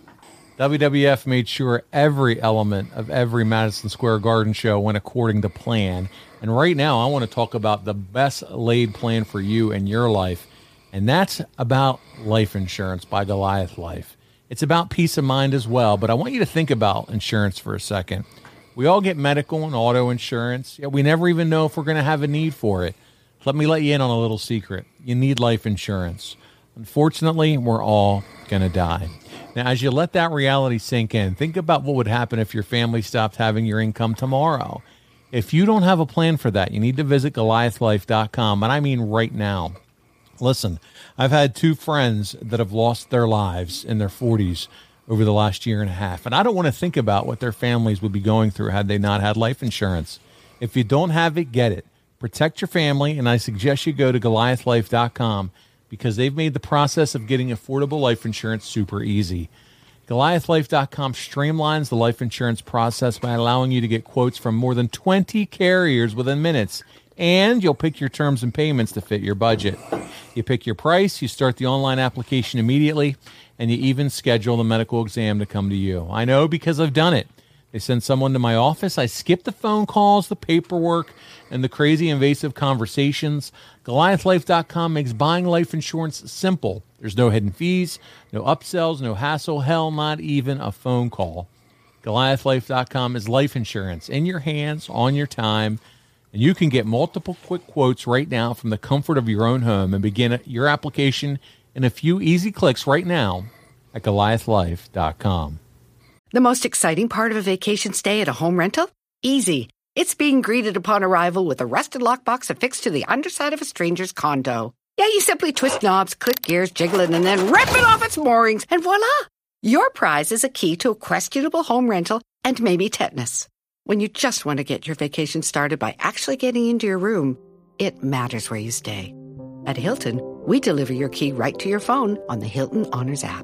W W F made sure every element of every Madison Square Garden show went according to plan. And right now, I want to talk about the best laid plan for you and your life. And that's about life insurance by Goliath Life. It's about peace of mind as well. But I want you to think about insurance for a second. We all get medical and auto insurance, yet we never even know if we're going to have a need for it. Let me let you in on a little secret. You need life insurance. Unfortunately, we're all going to die. Now, as you let that reality sink in, think about what would happen if your family stopped having your income tomorrow. If you don't have a plan for that, you need to visit Goliath Life dot com, and I mean right now. Listen, I've had two friends that have lost their lives in their forties over the last year and a half. And I don't want to think about what their families would be going through had they not had life insurance. If you don't have it, get it. Protect your family, and I suggest you go to Goliath Life dot com because they've made the process of getting affordable life insurance super easy. Goliath Life dot com streamlines the life insurance process by allowing you to get quotes from more than twenty carriers within minutes, and you'll pick your terms and payments to fit your budget. You pick your price, you start the online application immediately, and you even schedule the medical exam to come to you. I know because I've done it. They send someone to my office. I skip the phone calls, the paperwork, and the crazy invasive conversations. Goliath Life dot com makes buying life insurance simple. There's no hidden fees, no upsells, no hassle, hell, not even a phone call. Goliath Life dot com is life insurance in your hands, on your time, and you can get multiple quick quotes right now from the comfort of your own home and begin your application in a few easy clicks right now at Goliath Life dot com. The most exciting part of a vacation stay at a home rental? Easy. It's being greeted upon arrival with a rusted lockbox affixed to the underside of a stranger's condo. Yeah, you simply twist knobs, click gears, jiggle it, and then rip it off its moorings, and voila! Your prize is a key to a questionable home rental and maybe tetanus. When you just want to get your vacation started by actually getting into your room, it matters where you stay. At Hilton, we deliver your key right to your phone on the Hilton Honors app.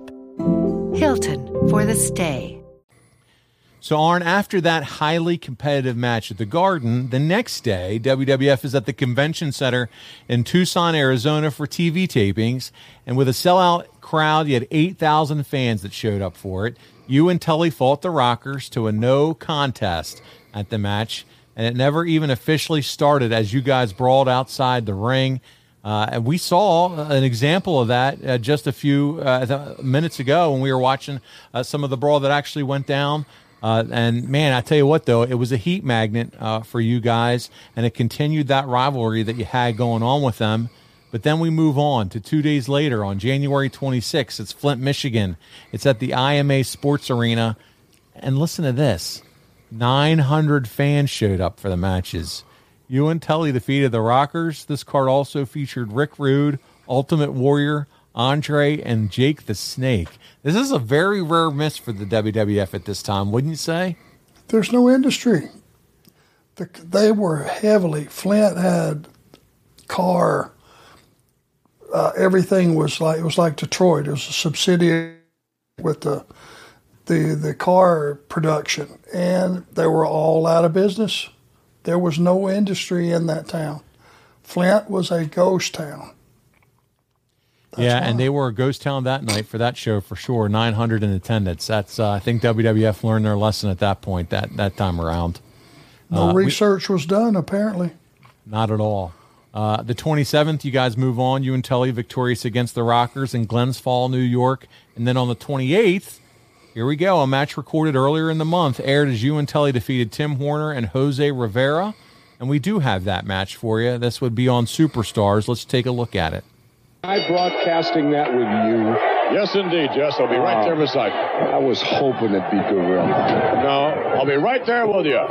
Hilton, for the stay. So, Arn, after that highly competitive match at the Garden, the next day, W W F is at the Convention Center in Tucson, Arizona for T V tapings. And with a sellout crowd, you had eight thousand fans that showed up for it. You and Tully fought the Rockers to a no contest at the match, and it never even officially started as you guys brawled outside the ring. Uh, and we saw an example of that uh, just a few uh, minutes ago when we were watching uh, some of the brawl that actually went down. Uh, and, man, I tell you what, though, it was a heat magnet uh, for you guys, and it continued that rivalry that you had going on with them. But then we move on to two days later on January twenty-sixth. It's Flint, Michigan. It's at the I M A Sports Arena. And listen to this. nine hundred fans showed up for the matches. You and Tully defeated the Rockers. This card also featured Rick Rude, Ultimate Warrior, Andre, and Jake the Snake. This is a very rare miss for the W W F at this time, wouldn't you say? There's no industry. The, they were heavily. Flint had car. Uh, everything was like it was like Detroit. It was a subsidiary with the the the car production, and they were all out of business. There was no industry in that town. Flint was a ghost town. That's yeah, why. And they were a ghost town that night for that show for sure. nine hundred in attendance. That's uh, I think W W F learned their lesson at that point that, that time around. No uh, research we, was done, apparently. Not at all. Uh, the twenty-seventh, you guys move on. You and Tully victorious against the Rockers in Glens Fall, New York. And then on the twenty-eighth, here we go. A match recorded earlier in the month aired as you and Tully defeated Tim Horner and Jose Rivera. And we do have that match for you. This would be on Superstars. Let's take a look at it. I broadcasting that with you. Yes, indeed, Jess. I'll be right uh, there beside you. I was hoping it'd be Gorilla. No, I'll be right there with you.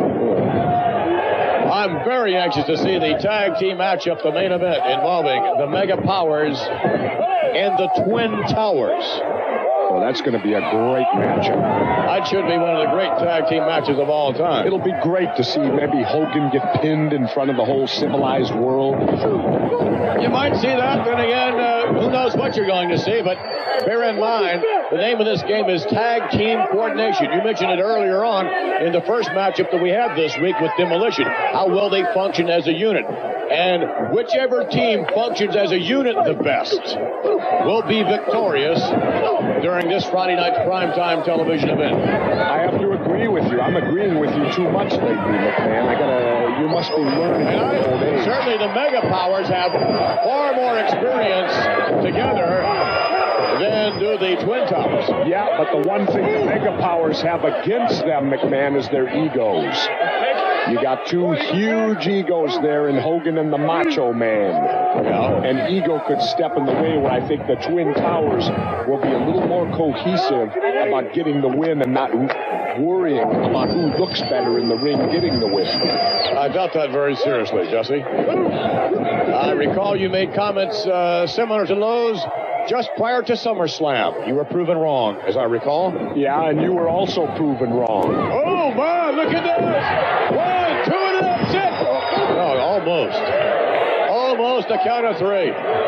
I'm very anxious to see the tag team matchup, the main event involving the Mega Powers and the Twin Towers. So that's going to be a great matchup. That should be one of the great tag team matches of all time. It'll be great to see maybe Hogan get pinned in front of the whole civilized world. You might see that. Then again, uh, who knows what you're going to see. But bear in mind, the name of this game is Tag Team Coordination. You mentioned it earlier on in the first matchup that we had this week with Demolition. How well they function as a unit. And whichever team functions as a unit the best will be victorious during this Friday night's primetime television event. I have to agree with you. I'm agreeing with you too much lately, McMahon. I gotta. You must be learning. And I, certainly, the Mega Powers have far more experience together than do the Twin Towers. Yeah, but the one thing the Mega Powers have against them, McMahon, is their egos. You got two huge egos there in Hogan and the Macho Man. Yeah. And ego could step in the way where I think the Twin Towers will be a little more cohesive about getting the win and not worrying about who looks better in the ring getting the win. I doubt that very seriously, Jesse. I recall you made comments uh, similar to those just prior to SummerSlam. You were proven wrong, as I recall. Yeah, and you were also proven wrong. Oh, my, look at this. One, two, and a six. Oh, no, almost. Almost a count of three.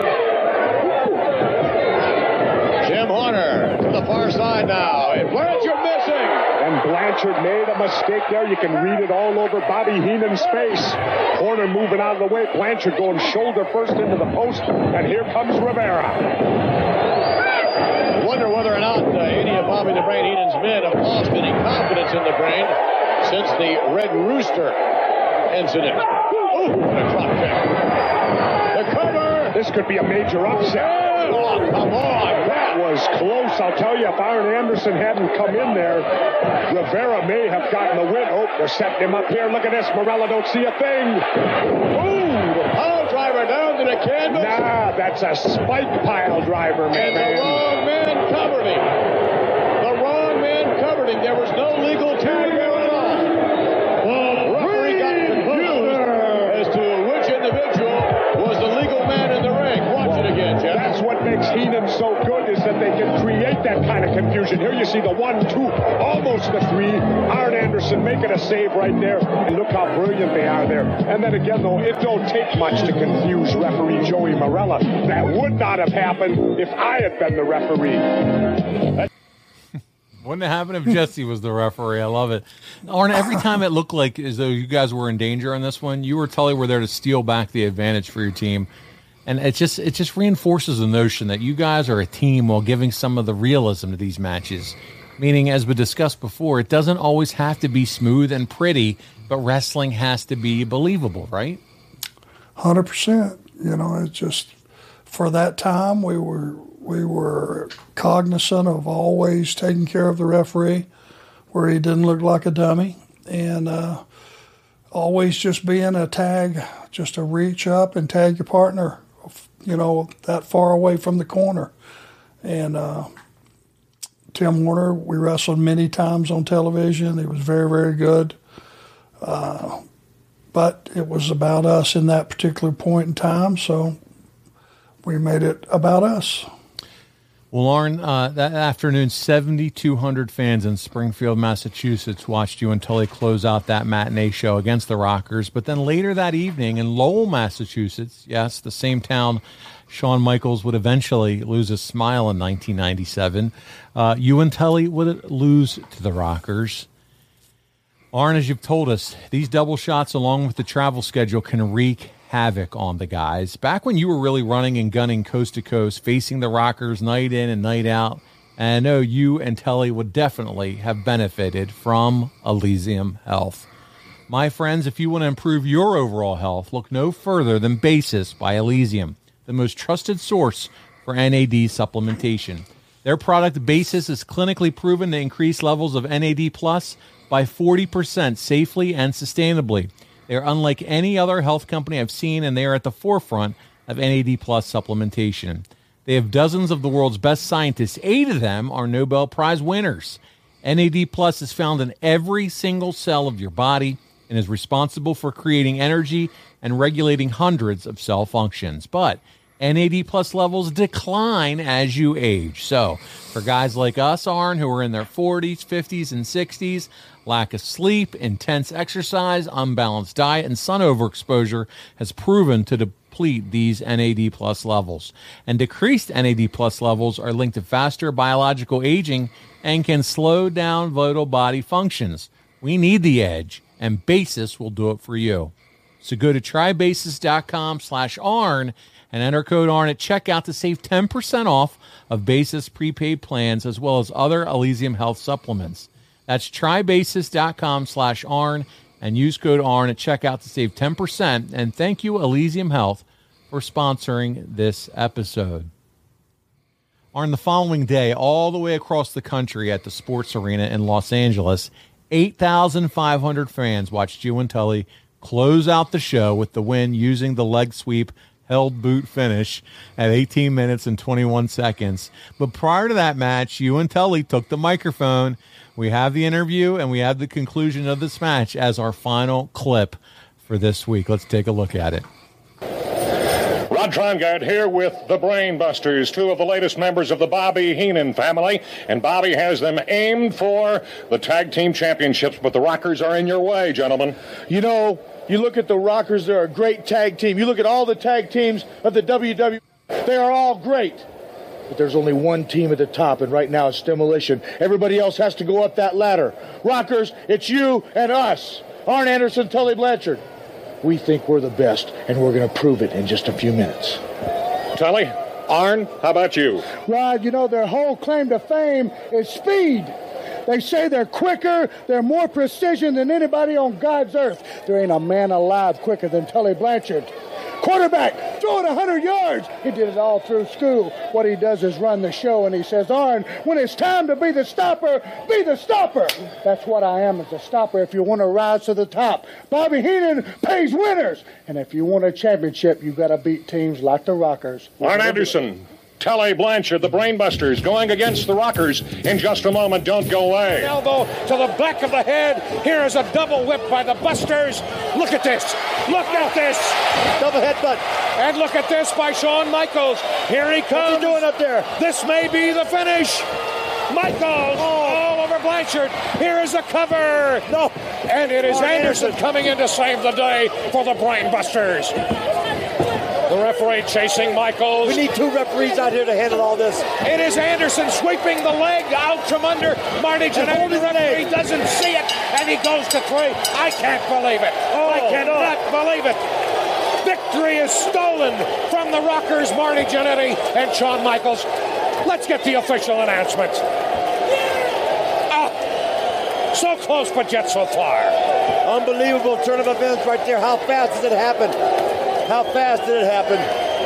Jim Horner to the far side now. And Blanchard missing. And Blanchard made a mistake there. You can read it all over Bobby Heenan's face. Horner moving out of the way. Blanchard going shoulder first into the post. And here comes Rivera. I wonder whether or not uh, any of Bobby the Brain Heenan's men have lost any confidence in the Brain since the Red Rooster incident. Oh, what a drop kick. The cover. This could be a major upset. Oh, come on. That was close. I'll tell you, if Arn Anderson hadn't come in there, Rivera may have gotten the win. Oh, they're setting him up here. Look at this. Morella don't see a thing. Ooh, the pile driver down to the canvas. Nah, that's a spike pile driver, man. And the wrong man covered him. The wrong man covered him. There was no legal tag there at all. The referee got confused as to which individual was the legal man in the ring. Watch it again, Jeff. That's what makes Heenan so good, is that they can create that kind of confusion. Here you see the one, two, almost the three. Arn Anderson making a save right there. And look how brilliant they are there. And then again, though, it don't take much to confuse referee Joey Morella. That would not have happened if I had been the referee. Wouldn't it happen if Jesse was the referee? I love it. Arn, every time it looked like as though you guys were in danger on this one, you or Tully were there to steal back the advantage for your team. And it just it just reinforces the notion that you guys are a team while giving some of the realism to these matches. Meaning, as we discussed before, it doesn't always have to be smooth and pretty, but wrestling has to be believable, right? one hundred percent. You know, it's just for that time we were we were cognizant of always taking care of the referee where he didn't look like a dummy, and uh, always just being a tag, just a reach up and tag your partner, you know, that far away from the corner. And uh, Tim Horner, we wrestled many times on television. He was very, very good. Uh, but it was about us in that particular point in time, so we made it about us. Well, Arn, uh, that afternoon, seventy-two hundred fans in Springfield, Massachusetts watched you and Tully close out that matinee show against the Rockers. But then later that evening in Lowell, Massachusetts, yes, the same town Shawn Michaels would eventually lose his smile in nineteen ninety-seven, uh, you and Tully would lose to the Rockers. Arn, as you've told us, these double shots along with the travel schedule can wreak havoc on the guys. Back when you were really running and gunning coast to coast, facing the Rockers night in and night out, and I know you and Tully would definitely have benefited from Elysium Health. My friends, if you want to improve your overall health, look no further than Basis by Elysium, the most trusted source for N A D supplementation. Their product Basis is clinically proven to increase levels of N A D plus by forty percent safely and sustainably. They are unlike any other health company I've seen, and they are at the forefront of N A D plus supplementation. They have dozens of the world's best scientists. Eight of them are Nobel Prize winners. N A D plus is found in every single cell of your body and is responsible for creating energy and regulating hundreds of cell functions. But N A D plus levels decline as you age. So for guys like us, Arn, who are in their forties, fifties, and sixties, lack of sleep, intense exercise, unbalanced diet, and sun overexposure has proven to deplete these N A D plus levels. And decreased N A D plus levels are linked to faster biological aging and can slow down vital body functions. We need the edge, and Basis will do it for you. So go to trybasis.com slash ARN and enter code ARN at checkout to save ten percent off of Basis prepaid plans as well as other Elysium Health supplements. That's trybasis.com slash ARN and use code ARN at checkout to save ten percent. And thank you, Elysium Health, for sponsoring this episode. On the following day, all the way across the country at the Sports Arena in Los Angeles, eight thousand five hundred fans watched you and Tully close out the show with the win using the leg sweep held boot finish at eighteen minutes and twenty-one seconds. But prior to that match, you and Tully took the microphone. We have the interview and we have the conclusion of this match as our final clip for this week. Let's take a look at it. Rod Trongard here with the Brain Busters, two of the latest members of the Bobby Heenan family, and Bobby has them aimed for the tag team championships, but the Rockers are in your way, gentlemen. You know, you look at the Rockers, they're a great tag team. You look at all the tag teams of the W W E, they are all great. But there's only one team at the top, and right now it's Demolition. Everybody else has to go up that ladder. Rockers, it's you and us. Arn Anderson, Tully Blanchard. We think we're the best, and we're going to prove it in just a few minutes. Tully, Arn, how about you? Rod, you know, their whole claim to fame is speed. They say they're quicker, they're more precision than anybody on God's earth. There ain't a man alive quicker than Tully Blanchard. Quarterback, throwing one hundred yards. He did it all through school. What he does is run the show, and he says, Arn, when it's time to be the stopper, be the stopper. That's what I am as a stopper if you want to rise to the top. Bobby Heenan pays winners. And if you want a championship, you got to beat teams like the Rockers. Arn Anderson, Tully Blanchard, the Brainbusters, going against the Rockers in just a moment. Don't go away. Elbow to the back of the head. Here is a double whip by the Busters. Look at this. Look at this. Double headbutt. And look at this by Shawn Michaels. Here he comes. What's he doing up there? This may be the finish. Michaels oh. all over Blanchard. Here is a cover. No. And it is oh, Anderson, Anderson coming in to save the day for the Brainbusters. The referee chasing Michaels. We need two referees out here to handle all this. It is Anderson sweeping the leg out from under Marty Jannetty. The referee doesn't see it, and he goes to three. I can't believe it. Oh, I cannot no. believe it. Victory is stolen from the Rockers, Marty Jannetty and Shawn Michaels. Let's get the official announcement. Oh, so close, but yet so far. Unbelievable turn of events right there. How fast did it happen? How fast did it happen?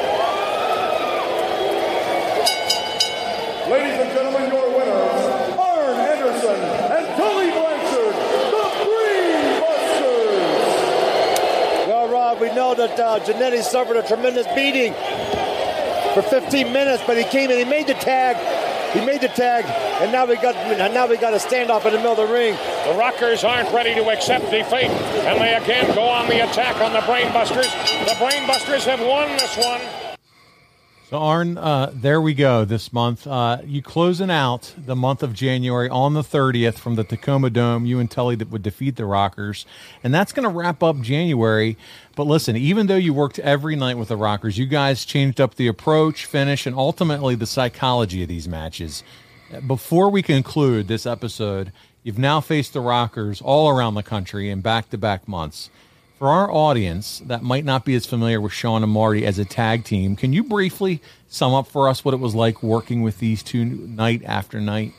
Ladies and gentlemen, your winners, Arn Anderson and Tully Blanchard, the Brainbusters. Well, Rob, we know that uh, Jannetty suffered a tremendous beating for fifteen minutes, but he came and he made the tag. He made the tag, and now we got and now we got a standoff in the middle of the ring. The Rockers aren't ready to accept defeat, and they again go on the attack on the Brainbusters. The Brainbusters have won this one. So, Arn, uh, there we go this month. Uh, you closing out the month of January on the thirtieth from the Tacoma Dome. You and Tully that would defeat the Rockers. And that's going to wrap up January. But listen, even though you worked every night with the Rockers, you guys changed up the approach, finish, and ultimately the psychology of these matches. Before we conclude this episode, you've now faced the Rockers all around the country in back-to-back months. For our audience that might not be as familiar with Shawn and Marty as a tag team, can you briefly sum up for us what it was like working with these two night after night?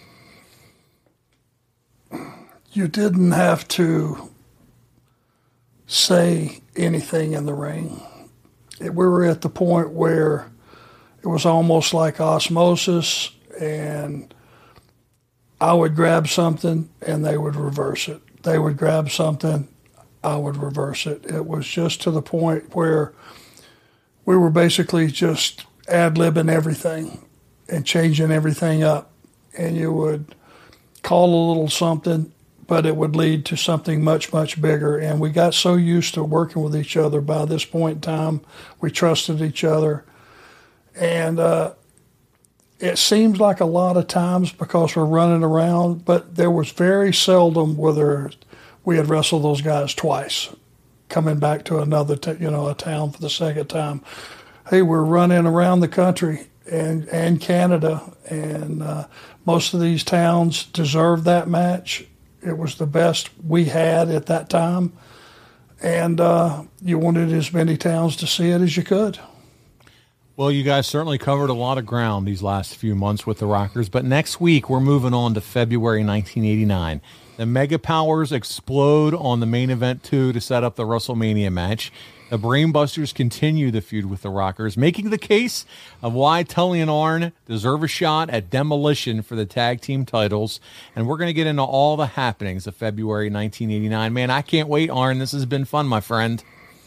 You didn't have to say anything in the ring. It, we were at the point where it was almost like osmosis, and I would grab something and they would reverse it. They would grab something, I would reverse it. It was just to the point where we were basically just ad-libbing everything and changing everything up. And you would call a little something, but it would lead to something much, much bigger. And we got so used to working with each other by this point in time. We trusted each other. And uh, it seems like a lot of times because we're running around, but there was very seldom whether we had wrestled those guys twice, coming back to another, t- you know, a town for the second time. Hey, we're running around the country and and Canada, and uh, most of these towns deserved that match. It was the best we had at that time, and uh, you wanted as many towns to see it as you could. Well, you guys certainly covered a lot of ground these last few months with the Rockers, but next week we're moving on to February nineteen eighty-nine. The Mega Powers explode on the main event two to set up the WrestleMania match. The Brainbusters continue the feud with the Rockers, making the case of why Tully and Arn deserve a shot at Demolition for the tag team titles. And we're going to get into all the happenings of February nineteen eighty-nine. Man, I can't wait, Arn. This has been fun, my friend.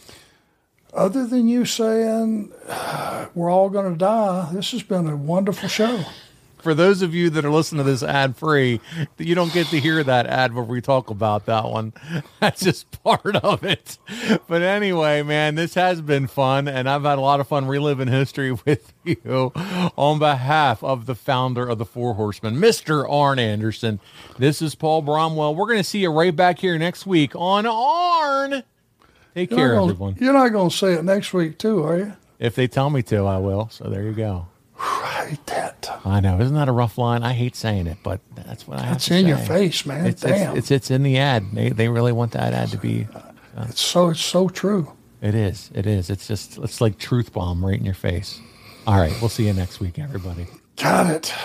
Other than you saying we're all going to die, this has been a wonderful show. For those of you that are listening to this ad-free, you don't get to hear that ad where we talk about that one. That's just part of it. But anyway, man, this has been fun, and I've had a lot of fun reliving history with you on behalf of the founder of the Four Horsemen, Mister Arn Anderson. This is Paul Bromwell. We're going to see you right back here next week on Arn. Take You're care, gonna, everyone. You're not going to say it next week, too, are you? If they tell me to, I will. So there you go. I hate that. I know. Isn't that a rough line? I hate saying it, but that's what I have It's to in say. your face, man. It's, Damn. It's, it's it's in the ad. They they really want that ad to be. Uh, it's so it's so true. It is. It is. It's just it's like truth bomb right in your face. All right. We'll see you next week, everybody. Got it.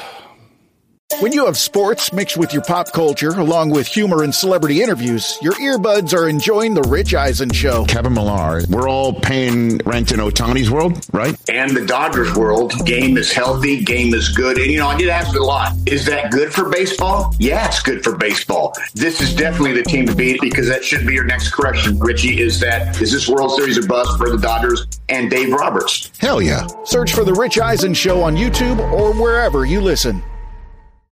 When you have sports mixed with your pop culture, along with humor and celebrity interviews, your earbuds are enjoying The Rich Eisen Show. Kevin Millar, we're all paying rent in Ohtani's world, right? And the Dodgers world. Game is healthy, game is good. And, you know, I get asked a lot, is that good for baseball? Yeah, it's good for baseball. This is definitely the team to beat, because that should be your next correction, Richie, is that, is this World Series a bust for the Dodgers and Dave Roberts? Hell yeah. Search for The Rich Eisen Show on YouTube or wherever you listen.